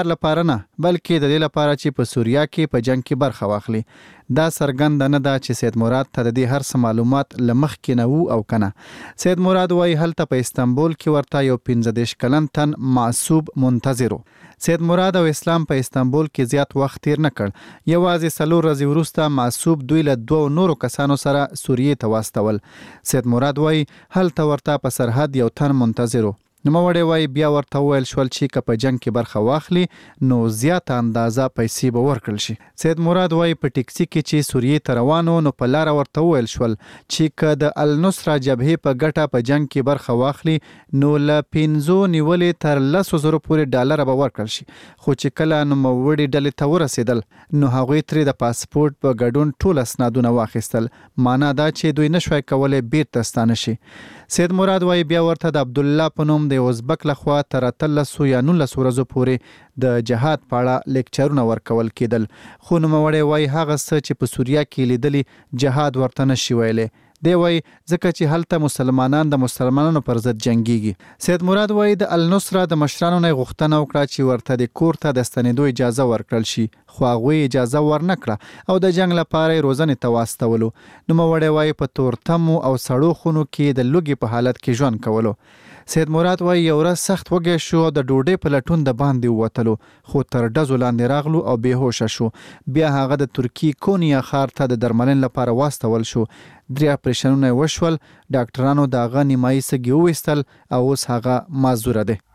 کار لپاره نه بلکې د دې لپاره چې په سوریا کې په جنگ کې برخه واخلي. دا څرګند نه ده چې سید مراد ته د دې هر څه معلومات له مخکې نه وو او کنه. سید مراد وایي هلته په استانبول کې ورته یو پنځه دېرش کلن تن معصوب منتظر و. سید مراد او اسلام په استانبول کې زیات وخت تیر نه کړ. یوازې څلور ورځې وروسته معصوب دوی له دوه نورو کسانو سره سوریې ته واستول. سید مراد وایي هلته ورته په سرحد یو تن منتظر و. نوموړی وایي بیا ورته وویل شول چې که په جنگ کې برخه واخلي نو زیاته اندازه پیسې به ورکړل شي. سید مراد وایي په ټیکسي کې چې سوریې ته روان و نو په لاره ورته وویل شول چې که د النصره جبهې په ګټه په جنگ کې برخه واخلي نو له پنځو نیولې تر لسو زرو پورې ډالره به ورکړل شي. خو چې کله نوموړي ډلې ته ورسېدل نو هغوی ترې د پاسپورت په ګډون ټول اسنادونه واخیستل. معنا دا چې دوی نشوای کولی بیرته ستانه شي. سید مراد وایي بیا ورته د عبدالله په نوم د ازبک لخوا تر اتلسو یا نولسو ورځو پورې د جهاد په اړه لیکچرونه ورکول کېدل. خو نوموړی وایي هغه څه چې په سوریا کې لیدلي جهاد ورته نشي ویلی. دی وایي ځکه چې هلته مسلمانان د مسلمانانو پر ضد جنګیږي. سید مراد وایي د النصره د مشرانو نه غوښتنه وکړه چې ورته د کور ته د ستنېدو اجازه ورکړل شي خو هغوی اجازه ورنه کړه او د جنگ لپاره یې روزنې ته واستولو. نوموړی وایي په تورتمو او سړو خونو کې د لوږې په حالت کې ژوند کولو. سید مراد وایي یو ورځ سخت وږی شو او د ډوډۍ په لټون د باندې ووتلو خو تر ډزو لاندې راغلو او بېهوشه شو. بیا هغه د ترکي کونیا ښار ته د درملنې لپاره واستول شو. درې اپریشنونه یې وشول. ډاکټرانو د هغه نیمایي سږي وویستل او اوس هغه معذوره دی.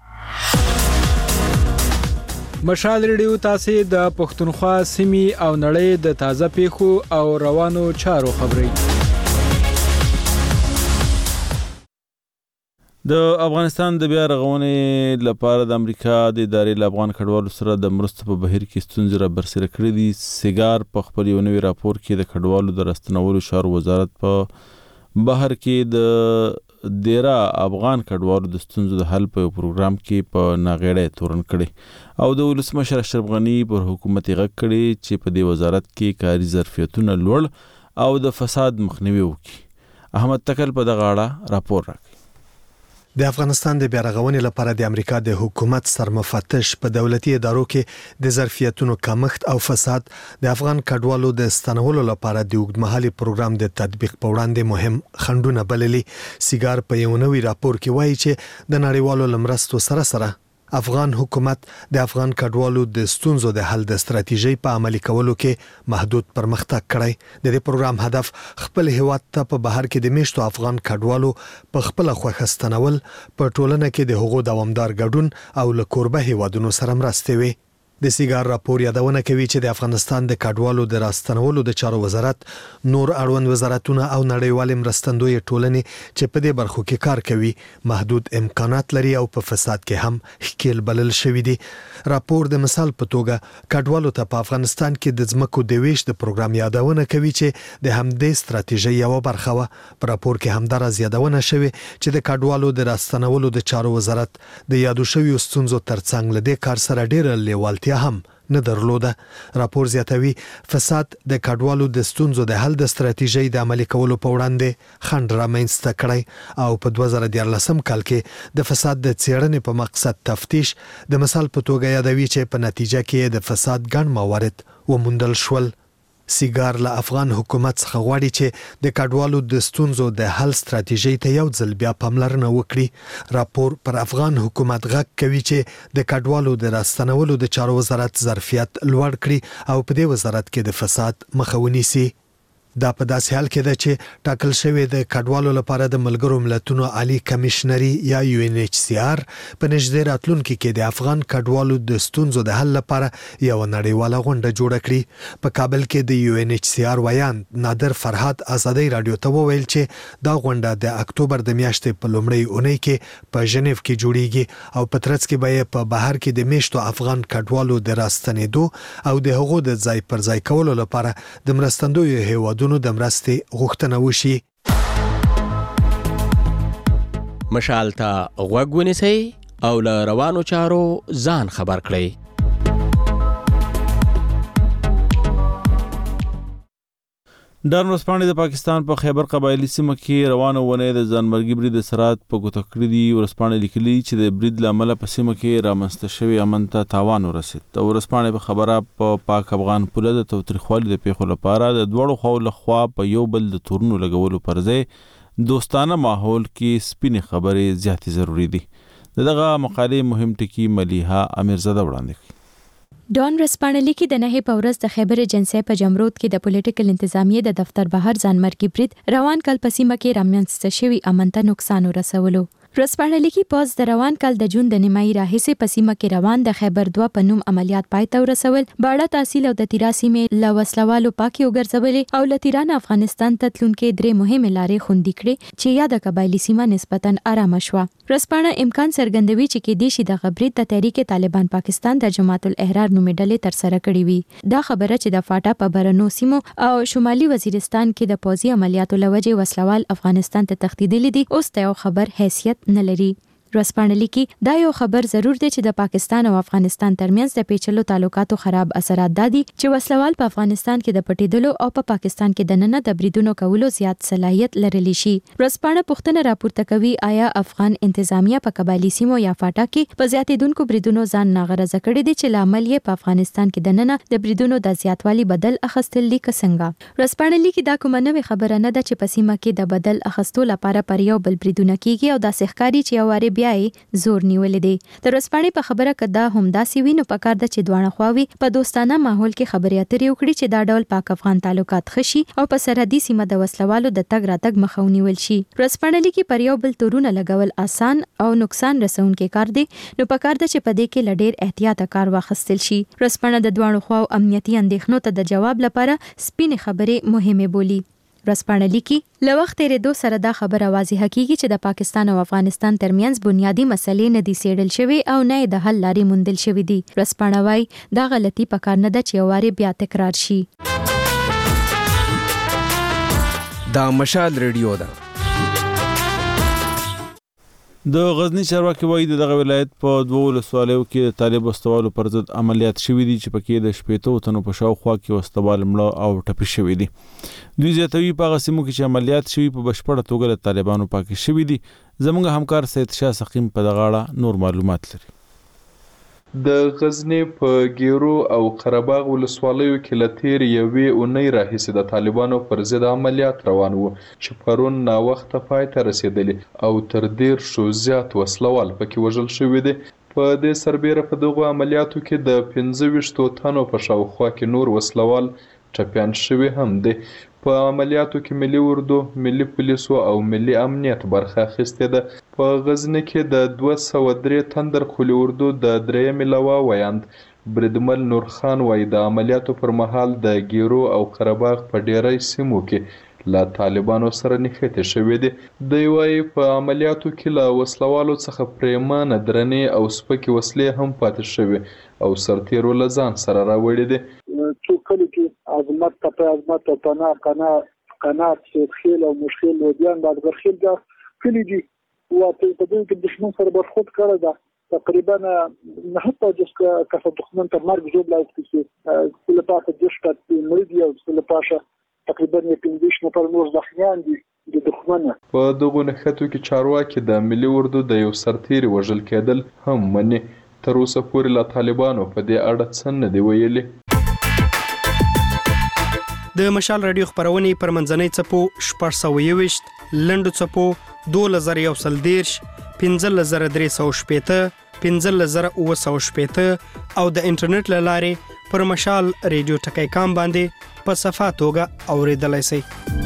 مشال ریډیو تاسو د پښتونخوا سیمې او نړۍ د تازه پیښو او روانو چارو خبري. د افغانستان د بیا رغونې لپاره د امریکا د ادارې له افغان کډوالو سره د مرستو په بهیر کې ستونزې را برسېره کړې دي. سیګار په خپل یو نوي راپور کې د کډوالو د راستنولو چارو وزارت په بهر کې د ډیرا افغان کډوالو د ستونزو د حل په پروګرام کې په ناغېړۍ تورن کړي او د ولسمشر اشرف غني پر حکومت غږ کړي چې په دې وزارت کې کاري ظرفیتونه لوړ او د فساد مخنیوي وکړي. احمد تکل په دغه اړه راپور راکړي. د افغانستان د بیا رغونې لپاره د امریکا د حکومت سرمفتش په دولتي ادارو کې د ظرفیتونو کمښت او فساد د افغان کډوالو د ستنولو لپاره د اوږدمهالي پروګرام د تطبیق په وړاندې مهم خنډونه بللي. سیګار په یو نوي راپور کې وایي چې د نړیوالو لمرستو سره سره افغان حکومت د افغان کډوالو د ستونزو د حل د ستراتیژۍ په عملي کولو کې محدود پرمختګ کړی. د دې پروګرام هدف خپل هیواد ته په بهر کې د میشتو افغان کډوالو په خپل خوښه ستنول، په ټولنه کې د حقوقو دوامدار ګډون او له کوربه هیوادونو سره مرستې وي. د سیګار راپور یادونه کوي چې د افغانستان د کډوالو د راستنولو د چارو وزارت، نور اړوند وزارتونه او نړیوال مرستندوی ټولنې چې په دې برخو کې کار کوي محدود امکانات لري او په فساد کې هم ښکیل بلل شوی دی. راپور د مثال په توګه کډوالو ته په افغانستان کې د ځمکو د ویش د پروګرام یادونه کوي چې د همدې ستراتیژۍ یو برخه و. په راپور کې همدارس یادونه شوی چې د کډوالو د راستنولو د چارو وزارت د یادو شویو ستونزو ترڅنګ له دې کار سره ډېره لیوالتیا هم نه درلوده. راپور زیاتوي فساد د کډوالو د ستونزو د حل د ستراتیژۍ د عملي کولو په وړاندې خنډ رامنځته کړی او په دوه زره دیارلسم کال کې د فساد د څېړنې په مقصد تفتیش د مثال په توګه یادوي چې په نتیجه کې د فساد ګڼ موارد وموندل شول. سیګار له افغان حکومت څخه غواړي چې د کډوالو د ستونزو د حل ستراتیژۍ ته یو ځل بیا پاملرنه وکړي. راپور پر افغان حکومت غږ کوي چې د کډوالو د راستنولو د چارو وزارت ظرفیت لوړ کړي او په دې وزارت کې د فساد مخه ونیسي. دا په داسې حال کې ده چې ټاکل شوی د کډوالو لپاره د ملګرو ملتونو عالی کمشنري یا یو ان ایچ سی آر په نږدې راتلونکي کې د افغان کډوالو د ستونزو د حل لپاره یو نړیواله غونډه جوړه کړي. په کابل کې د یو ان ایچ سی آر ویان نادر فرهاد ازادي رادیو ته وویل چې دا غونډه د اکتوبر د میاشتې په لومړۍ اونۍ کې په ژنیف کې جوړیږي او په ترڅ کې به په بهر کې د میشتو افغان کډوالو د راستنېدو او د هغو د ځای پر ځای کولو لپاره د مرستندویو هیوادونو د مرستې غوښتنه وشي. مشال ته غوږ ونیسئ او له روانو چارو ځان خبر کړئ. ډان ورځپاڼې د پاکستان په خیبر قبایلی سیمه کې روانه ونې د ځانمرګي برید د سرات په ګوته کړې دي. ورځپاڼې لیکلي چې د برید له امله په سیمه کې رامنځته شوی امن ته تاوان ورسېد. د ورځپاڼې په خبره په پاک افغان پوله د تاوتریخوالي د پیښو لپاره د دواړو خواو له خوا په یو بل د تورونو لګولو پر ځای دوستانه ماحول کې سپینې خبرې زیاتې ضروری دي. دغه مقالې مهم ټکي ملیحه امیرزاده وړاندې کړي. ډان ورځپاڼه لیکي د نهې په ورځ د خیبر ایجنسۍ په جمرود کې د پولیټیکل انتظامیې د دفتر بهر ځانمرګي برید روان کال په سیمه کې رامنځته شوی امن ته نقصان ورسولو. ورځپاڼه لیکي پوز د روان کال د جون د نیمایي راهیسې په سیمه کې روان د خیبر دوه په نوم عملیات پای ته ورسول. باړه تحصیل او د تیرا سیمې له وسلوالو پاکي وګرځولې او له تیران افغانستان ته تلونکې درې مهمې لارې خوندي کړې چې یا د قبایلی سیمه نسبتاً آرامه شوه. ورځپاڼه امکان څرګندوي چې کېدای شي د برید د تحریک طالبان پاکستان د جماعت الاحرار نومې ډلې ترسره کړې وي. دا خبره چې د فاټا په برنو سیمو او شمالي وزیرستان کې د پوځي عملیاتو لوجې وسلوال افغانستان ته تښتېدلي دي اوس ته یو خبر حیثیت نه لري. ورځپاڼه لیکي دا یو خبر ضرور دی چې د پاکستان او افغانستان ترمنځ د پیچلو تعلقاتو خراب اثرات دادي چې وسلوال په افغانستان کې د پټېدلو او په پا پاکستان کې د نننه د بریدونو کولو زیات صلاحیت لرلی شي. ورځپاڼه پوښتنه راپورته کوي آیا افغان انتظامیه په قبایلی سیمو یا فاټا کې په زیاتېدونکو بریدونو ځان ناغرضه کړی دی چې لامل یې په افغانستان کې د نننه د بریدونو د زیاتوالي بدل اخیستل دي که څنګه. ورځپاڼه لیکي دا کومه نوې خبره نه ده چې په سیمه کې د بدل اخیستو لپاره پر یو بل بریدونه کیږي او داسې ښکاري چې یو وارې بیا یې زور نیولې دي. د ورځپاڼې په خبره کدا هم داسې وي نو پکار ده چې دواړه خواوې په دوستانه ماحول کې خبرې اترې وکړي چې دا ډول پاک افغان تعلقات خشي او په سرحدي سیمه د وسلوالو د تګ راتګ مخه ونیول شي. ورځپاڼه لیکي پر یو بل تورونه لګول آسان او نقصان رسونکي کار دی نو پکار ده چې په دې کې لډیر احتیاط کار واخیستل شي. ورځپاڼه د دواړو خواو امنیتي اندېښنو ته د جواب لپاره سپینې خبرې مهمه بولي. ورځپاڼه لیکي له وخت تیریدو سره دا خبره واضحه کیږي چې د پاکستان او افغانستان ترمنځ بنیادی مسلې نه دي څېړل شوې او نه د حل لارې موندل شوې دي. ورځپاڼه وايي دا غلطي پکار نه ده چې یو وارې بیا تکرار شي. دا مشال ریډیو ده. د غزنی چارواکي وایي د دغه ولایت په دوه ولسوالیو کې د طالب وسوالو پر ضد عملیات شوي دي چې پکې د شپېتو تنو په شاوخوا کې وسوال مړه او ټپي شوي دي. دوی زیاتوي په هغه سیمو کې چې عملیات شوي په بشپړه توګه له طالبانو پاکې شوي دي. زموږ همکار سید شاه سقیم په دغه اړه نور معلومات لري. د غزنی په ګیرو او قرهباغ ولسوالیو کې له تېرې یوې اونۍ راهیسې د طالبانو پر ضد عملیات روان وو چې پرون ناوخته پای ته رسېدلي او تر دېرشو زیات وسلوال پکې وژل شوي دي. په دې سربیره په دغو عملیاتو کې د پنځه ویشتو تنو په شاوخوا کې نور وسلوال ټپیان شوي هم دي. په عملیاتو کې ملي اردو، ملي پولیسو او ملي امنیت برخه اخیستې ده. په غزنی کې د دوه سوه درې تندر خولي اردو د درېیمې لوا ویاند بریدمل نور خان وایي د عملیاتو پر مهال د ګیرو او قرهباغ په ډیری سیمو کې له طالبانو سره نښتې شوې دي. دوی وایي په عملیاتو کې له وسلوالو څخه پرېمانه درنې او سپکې وسلې هم پاتې شوې او سرتیرو له ځان سره راوړي دي. څو کلی کې عظمت تپه عظمت او پناه قناع قناعت سیدخیل او مشخیل ودیان د برخیل دا کلی دي او په دې کې دښمن سره برخورد کړی ده. تقریبا نه پوجس که دښمن ته مرګ جوړ لایق کیږي کله پاتې د شپږ مړي او کله پاشه تقریبا یې پنځه نفر نور ځخمیان دي د دښمن. په دغه نښتو کې چارواکي د ملي اردو د یو سرتیر وژل کېدل هم مني. تر اوسه پورې له طالبانو په دې اړه څه نه دی ویلي. د مشال رادیو خبرونه پر منځنۍ چپو شپږ سوه یوویشت، لنډو چپو دوولس زره یو سل دېرش، پنځلس زره درې سوه شپېته، پنځلس زره اووه سوه شپېته او د انټرنیټ له لارې پر مشال رادیو ټکی کام باندې په صفه توګه اورېدلی شئ.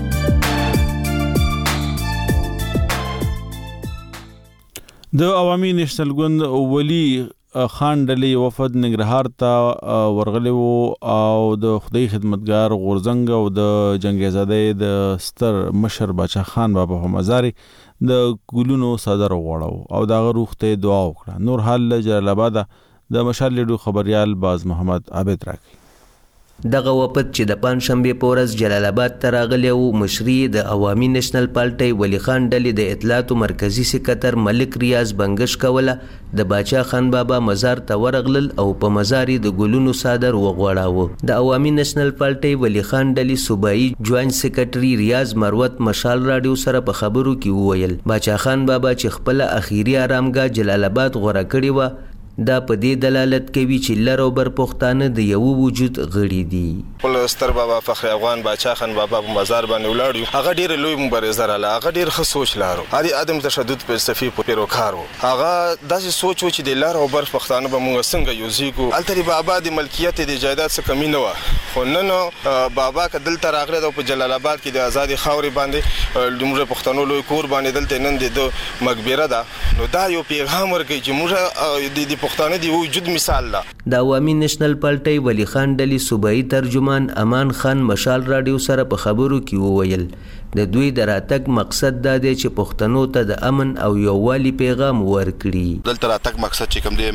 د عوامي نیشنل ګوند ولی خان ډلې وفد ننګرهار ته ورغلی وو او د خدای خدمتګار غورځنګ او د جنګ آزادۍ د ستر مشر باچا خان بابا په مزار د ګلونو صدر وغوړاو او دغه روح ته دعا وکړه. نور حال جلال آباد د مشال لیډو خبريال باز محمد عابد راکړي. دغه وفد چې د پنځشنبې په ورځ جلال آباد ته راغلی و مشري د عوامي نېشنل پارټۍ ولی خان ډلې د اطلاعاتو مرکزي سکرټر ملک ریاض بنګش کوله د باچا خان بابا مزار ته ورغلل او په مزار د ګلونو صادر وغوړاوه. د عوامي نېشنل پارټۍ ولی خان ډلې صوبایي جوائنټ سکرټري ریاض مروت مشال راډیو سره په خبرو کې وویل باچا خان بابا چې خپل اخیری آرامګاه جلال آباد غوړه کړې و دا په دې دلالت کوي چې لر او بر پښتانه د یو وجود غړي دي. خپل ستر بابا فخر افغان باچا خان بابا په مزار باندې ولاړ هغه ډیر لوی مبارزه رااله هغه ډیر ښه سوچ لارو هغه عدم تشدد فلسفي په پیروکار وو هغه داسې سوچ و چې د لر او بر پښتانه به موږ څنګه یوځیګو التری بابا د ملکیت د جایداد څخه کمی نه و خو نن بابا کدل تر راغله د جلال آباد کې د آزادي خاورې باندې د موږ پښتنو لوی کور باندې دلته نن د مقبره ده نو دا یو پیغام ورکوي چې موږ د پښتانه دی وجود مثال ده. د عوامي نېشنل پارټۍ ولی خان ډلې صوبایي ترجمان امان خان مشال راډیو سره په خبرو کې وویل د دوی د راتګ مقصد دا دی چې پښتنو ته د امن او یووالي پیغام ورکړي. دلته راتګ مقصد چې کوم دی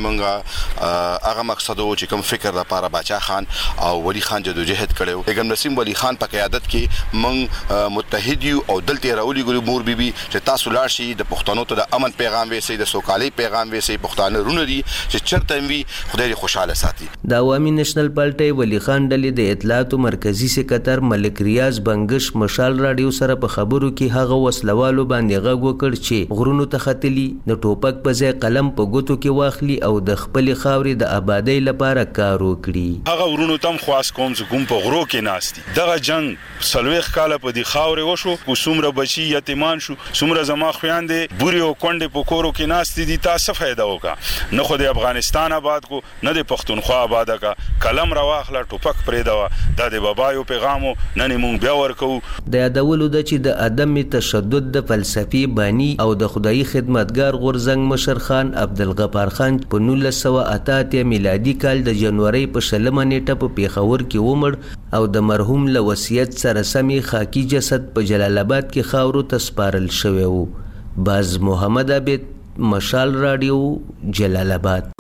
مونږه هغه مقصد و چې کوم فکر لپاره باچا خان او ولی خان جدوجہد کړو پیغام نسیم ولی خان په قیادت کې مونږ متحد یو او دلته راولي ګوري مور بیبي چې تاسو لاړ شي د پښتنو ته د امن پیغام وېسي د سوکالۍ پیغام وېسي پښتانه رونه دي چې چرته وي خدای دې خوشاله ساتي. د عوامي نېشنل پارټۍ ولی خان ډلې د اطلاعاتو مرکزي سکرټر ملک ریاض بنګش مشال راډیو سره په خبرو کې هغه وسلوالو باندې غږ وکړ چې غرونو ته ختلي د ټوپک په ځای قلم په ګوتو کې واخلي او د خپل خاورې د آبادۍ لپاره کار وکړي. هغه ورونو تم خواس کوم چې کوم په غرو کې ناشتي دغه جنگ سلويخ کاله په دي خاورې وشو او څومره بچي یتیمان شو څومره زما خويندې بوري او کونډې په کورو کې ناشتي دي تاسو فائدہ وکړه نه خو د افغانستان آباد کو نه د پښتونخوا آباد کا کلم راواخله ټوپک پرې دا د د بابایو پیغامو نن مونږ بیا ورکو. د یادولو د چې د عدم تشدد د فلسفي بانی او د خدای خدمتګار غورزنګ مشر خان عبدالغفار خان په نولس سوه اته اتیا میلادي کال د جنوري په شلمه نیټه په پیښور کې ومړ او د مرحوم له وصیت سره سمې خاکی جسد په جلال آباد کې خاورو ته سپارل شوی و. باز محمد عابد مشال راډیو جلال آباد.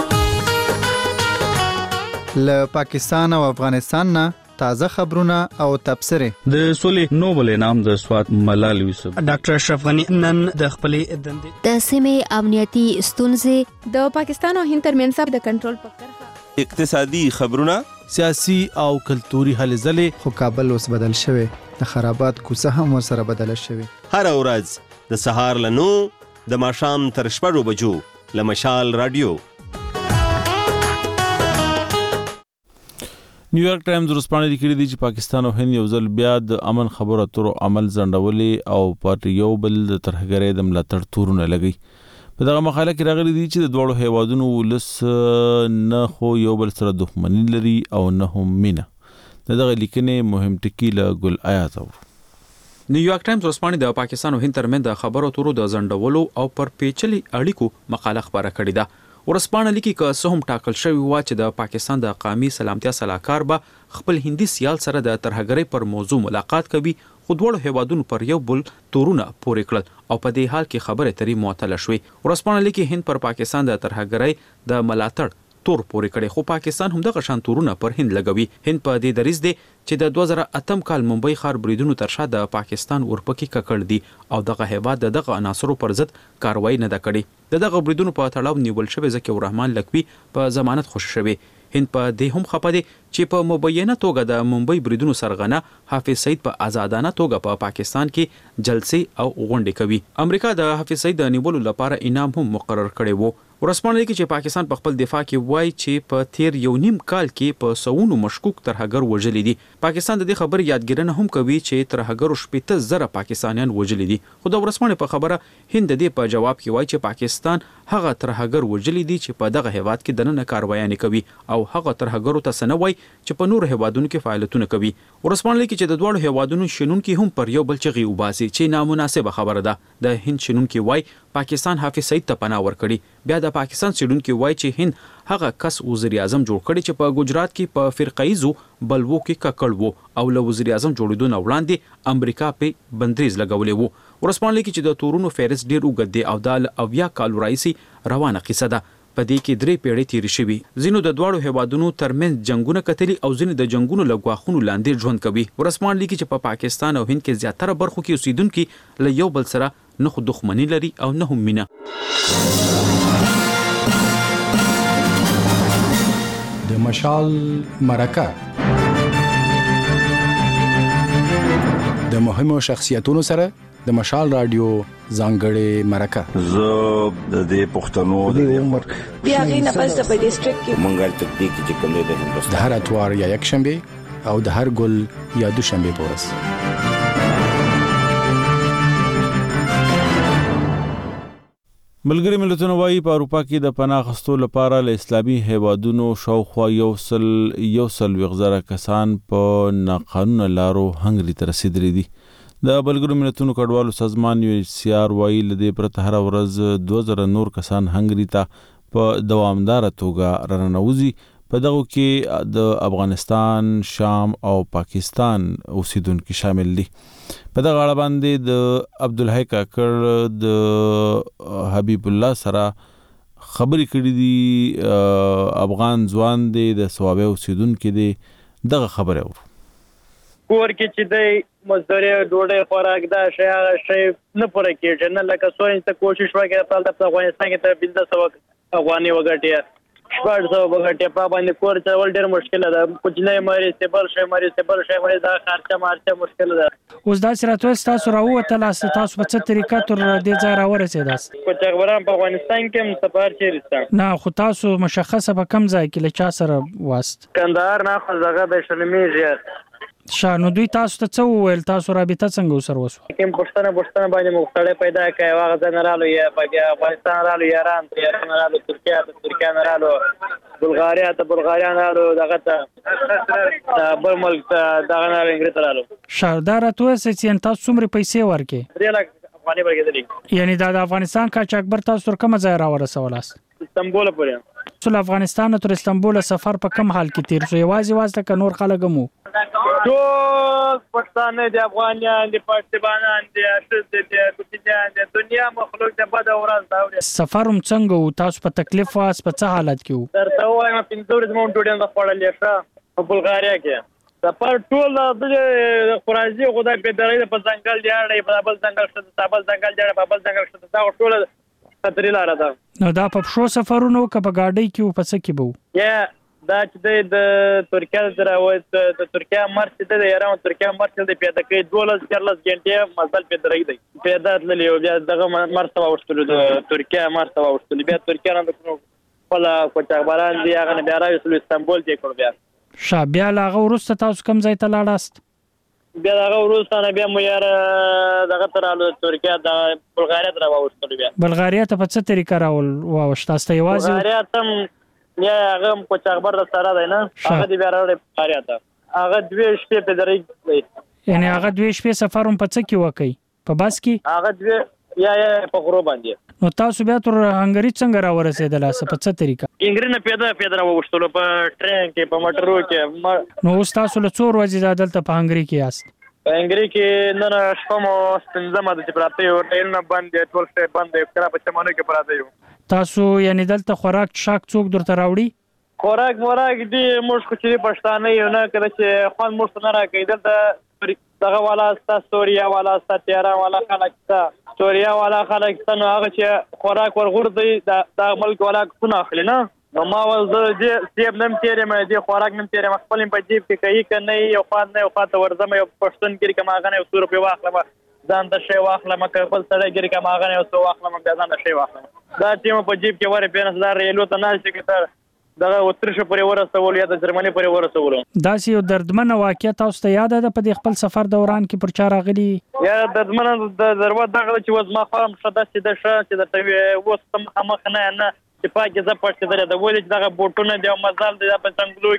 له پاکستان او افغانستان نه تازه خبرونه او تبصره د سولې نوبل انعام د سواد ملال یوسف ډاکټر اشرف غنی نن د خپلې دندې د سیمې امنیتي ستونزې د پاکستان او هند ترمنځ د کنټرول په کرښه اقتصادي خبرونه سیاسي او کلتوري هلې ځلې خو کابل اوس بدل شوی د خرابات کوڅه هم ورسره بدل شوی هر ورځ د سهار لنو د ماښام تر شپږو بجو له مشال راډیو. نیویارک ټایمز ورسپانې لیکلي دي چې پاکستان او هند یو ځل بیا د امن خبرو اترو عمل ځنډولې او پر یو بل د ترهګرۍ د ملاتړ تورونه لګي. په دغه مقاله کې راغلي دي چې د دوړو هیوادونو ولس نه خو یو بل سره دښمني لري او نه هم مینه. دغه لیکنې مهم ټکی له ګل آیات او نیویارک ټایمز ورسپانې د پاکستان او هند ترمنځ د خبرو اترو د ځنډولو او پر پیچلي اړیکو مقاله خبره کړې ده. ورسپانه لیکي که څه هم ټاکل شوی و چې د پاکستان د قومي سلامتیا صلاحکار به خپل هندي سیال سره د ترهګرۍ پر موضوع ملاقات کوي خو دواړو هیوادونو پر یو بل تورونه پورې کړل او په دې حال کې خبرې اترې معطله شوې. ورسپانه لیکي هند پر پاکستان د ترهګرۍ د ملاتړ تور پورې کړي خو پاکستان هم دغه شان تورونه پر هند لګوي. هند په دې دریځ دی چې د دوه زره اتم کال ممبئی ښار بریدونو تر شا د پاکستان ورپکې ککړ دي او دغه هیواد د دغه عناصرو پر ضد کاروایی نه ده کړې. د دغه بریدونو په تړاو نیول شوی ذکي الرحمن لکوي په ضمانت خوشی شوی. هند په دې هم خپه دي چې په مبینه توګه د ممبئی بریدونو سرغنه حافظ سعید په آزادانه توګه په پا پاکستان کې جلسې او غونډې کوي. امریکا د حافظ سعید د نیولو لپاره انعام هم مقرر کړی وو. ورسپانه لیکي چې پاکستان په خپل دفاع کې وایي چې په تیر یو نیم کال کې په سوونو مشکوک ترهګر وژلي دي. پاکستان د دې خبر یادګیرنه هم کوي چې ترهګرو شپږ زره پاکستانیان وژلي دي. خو د ورسپانه په خبره هند دې په جواب کې وایي چې پاکستان هغه ترهګر وژلي دي چې په دغه هیواد کې دننه کاروایي کوي او هغه ترهګرو ته سنوي چې په نور هیوادونو کې فعالیتونه کوي. ورسپانه لیکي چې د دوه هیوادونو شنونکو هم پر یو بل چغي وباسي چې نامناسبه خبره ده. د هند شنونکو وایي پاکستان حافظ سعید ته پناه ورکړي. بیا د پاکستان شنونکو وایي چې هند هغه کس وزیر اعظم جوړ کړي چې په ګجرات کې په فرقایزو بلوو کې ککړ وو او له وزیر اعظم جوړېدو نه وړاندې امریکا په بندریز لګولې وو. ورسپانه لیکي چې د تورونو فهرست ډیر اوږد دی او د اویا کالو راځي روانه قصه ده. پدې کې درې پیړۍ تیرې شوې. ځینو د دواړو هیوادونو ترمنځ جنگونه کتلي او ځینې د جنگونو له ګواښونو لاندې ژوند کوي. ورسپانړي لیکي چې په پا پاکستان او هند کې زیاتره برخو کې اوسیدونکي له یو بل سره نه خو دښمني لري او نه هم مینه. د مشال مرکه د مهمو شخصیتونو سره د مشال رادیو ځانګړې مرکه. زه د دې پښتنو د عمر بیا غي نه پس په ډیسټریکټ کې منګل تکتیک چې کوم دی د هندوستان د هر اتوار یا یک شنبه او د هر ګل یا دوشنبه په ورځ. ملګری ملتونه وايي په اروپا کې د پناه اخیستو لپاره له اسلامي هیوادونو شاوخوا یو سل یو سل وغزره کسان په ناقانونه لارو هنګري ته رسیدلي دي. د ملګرو ملتونو کډوالو سازمان یو سی آر وايي له دې پرته هر ورځ دوه زره نور کسان هنګري ته په دوامدار توګه راننوځي. په دغه کې د افغانستان، شام او پاکستان اوسیدونکو شامل دي. په دغه اړه باندې د عبدالحی کاکړ د حبیب الله سره خبرې کړې دي. افغان ځوان دی د ثوابه اوسیدونکو دی. دغه خبره ور کور کې چې دی مزدوري ډوډۍ خوراک دا شی هغه شی نه پوره کېږي نه لکه څو ته کوشش وکړي په افغانستان کې ته بنده سو افغاني وګټي شپږ سو وګټي په باندې کور چول ډېر مشکل ده. کوچنی مری سیبل شي مری سیبل شي مری دا خرچه مارچه مشکل ده. اوس دا سره تاسو راوته لاس تاسو په څه طریقه تر دې ځای راورسېداست؟ کو چې خبرم په افغانستان کې هم سفر چیرې نه خو تاسو مشخصه په کم ځای کې له چا سره واست؟ کندهار نه خو زغه د شلمیږي. شانو دوی تاسو ته څه وویل؟ تاسو رابطه څنګه وسره وسو؟ کوم پښتنه پښتنه باندې مختلف پیدا کوي واغ ځنرالو یا په افغانستان رالو ایران ته ایران رالو ترکیه ته ترکیه نه رالو بلغاریا ته بلغاریا نه رالو دغه ته بل ملک ته دغه نه انګلیس رالو. شاردار ته چې تاسو څومره پیسې ورکې؟ درې لک افغاني ورکې. یعنی دا د افغانستان کا چاکبر تاسو تر کوم ځای را ورسولاست؟ استنبول پورې. ټول افغانستان تر استنبول سفر په کم حال کې تیر شو؟ یوازې واسطه ک نور خلک مو ټول پښتانه دي افغانان دي پښتونان دي اشد دي کوچنیان دي دنیا مخلوق د بد اوران دا. سفر هم څنګه و؟ تاسو په تکلیف واس په څه حالت کې و؟ درته وایم پنځه ورځې مونږ ډوډۍ نه خوړلې ښه په بلغاریا کې. سفر ټول د خرازي خدای په درې په ځنګل دی اړې په بل ځنګل شته په بل ځنګل دی په بل ځنګل شته دا ټول خطرې لاره ده. نو دا په شو سفرونو که په گاډي کې و په څه کې بو؟ یا دا چې د ترکیه سره د ترکیه مرچ د ایران ترکیه مرچ د پیاده کې دولس چارلس غنټه مزل پیدا راځي دی پیدا تللی او بیا دغه مرچ واوښتل د ترکیه مرچ واوښتل بیا ترکیه نه د خپل کوچاغباران دی هغه بیا راوځل استنبول ته کړ. بیا شابیا لاغه ورسته تاسو کوم ځای ته لاړاست؟ بیا هغه ورسته نه بیا مو یار دغه ترالو ترکیه د بلغاریا ته واوښتل. بیا بلغاریا ته په څه طریقه راول واوښت؟ تاسو یوازې بلغاریا ته یا هغه کوچاغبر د سره دی نه هغه دی بیا راوړی بلغاریا ته هغه دوه شپې په درې. یعنی هغه دوه شپې سفر هم په څه کې وکړي؟ په بس کې؟ هغه دوه یا یا په غرو باندې. نو تاسو بیا تر هنګری څنګه راورسېدل په څه طریقه؟ انګری نه پیدا پیدا راوښتلو په ټرین کې په موټرو کې. نو اوس تاسو له څو ورځې دلته په هنګری کې یاست؟ په انګری کې نن شپه مو ستنځم د پراته یو ټیل نه باندې ټول څه باندې کرا په چمنو کې پراته یو. تاسو یعنی دلته خوراک شاک څوک درته راوړي؟ خوراک موراک دی موږ خو چې پښتانه یو نه کړی چې خوان موږ نه راکې دلته دغه والا ستا سوریا والا ستا تیرا والا خلک ستا سوریا والا خلک ستا نو هغه چې خوراک ورغورځي د ملک والا څونه اخلي نه. نو ما ول زه دې سیب نم تیرې مې دې خوراک نم تیرې مې خپل په جیب کې کوي که نه یو خوا نه یو خوا ته ورځم یو پښتون ګیري کوم هغه نه یو څو روپۍ واخلم ځان ته شی واخلم که خپل سړی ګیري کوم هغه نه یو څه واخلم بیا ځان ته شی واخلم. دا ټیم په جیب کې ورې پېنس دا ریلو ته ناست چې تر دغه اتریش پورې ورسولو یا د جرمني پورې ورسولو. داسې یو دردمنه واقعه تاسو ته یاد ده په دې خپل سفر دوران کې پر چا راغلي؟ یا دردمنه د ضرورت دغه چې وز ما خام شته چې د ښه چې د اوس ته مخامخ نه نه چې پاکې زه پښتې درې د ولې چې دغه بوټونه دی او مزال دی په څنګلو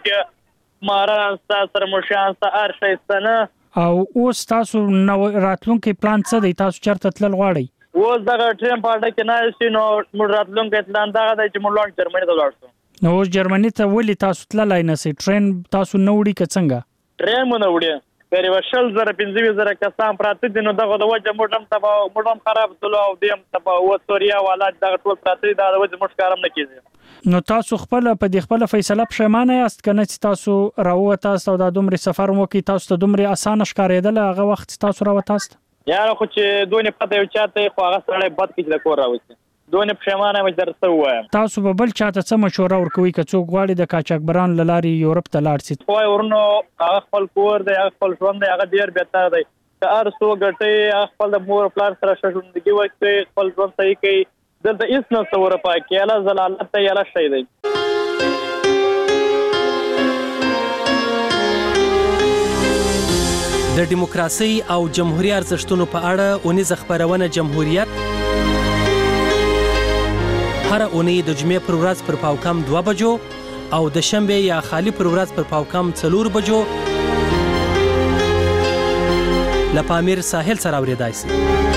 کې ماران ستا سره مشیان ستا هر شی سته نه. او اوس تاسو راتلونکی پلان څه دی؟ تاسو چېرته تلل غواړئ؟ اوس دغه ټرین په اډه کې ناست یو نو موږ راتلونکی پلان دغه دی چې موږ لاړ جرمني ته ولاړ شو. نو اوس جرمني ته ولې تاسو تللی نه سئ؟ ټرین تاسو نه وړي که څنګه؟ ټرین مو نه وړي پرې وشل زره پنځه زره کسان پراته دي نو دغه د وجه موږ هم تبا موږ هم خراب تلو او دیم تبا و سوریا والا دغه ټول پراته دي دا د وجه موږ کارم نه کیږي. نو تاسو خپل په دې خپل فیصله پښیمانه یاست کنه چې تاسو راوته تاسو د دومره سفر مو کې تاسو ته دومره اسانه ښکارېدل هغه وخت تاسو راوته تاسو یاره خو چې دوی نه پته یو چاته خو هغه سره بد کې د کور راوځي دوی پښیمانه مې درته وایم. تاسو به بل چاته څه مشوره ورکوي که څوک غواړي د قاچاقبران لاري یورپ ته لاړ شي؟ وای ورنو هغه خپل کور دی هغه خپل ژوند دی هغه ډیر بهتر دی که هر څو ګټي هغه خپل د مور پلار سره ژوندګي وکړي خپل ژوند صحیح کوي دلته هیڅ نه څه ورپای کېله زلالت ته یاله شي دی. د دیموکراسي او جمهوریت ارزښتونو په اړه اونیزه خبرونه جمهوریت هر اونۍ د جمعې پر ورځ پر پاوکم دوه بجو او د شنبه یا خالی پر ورځ پر پاوکم څلور بجو لپامیر ساحل سره اوریدای شي.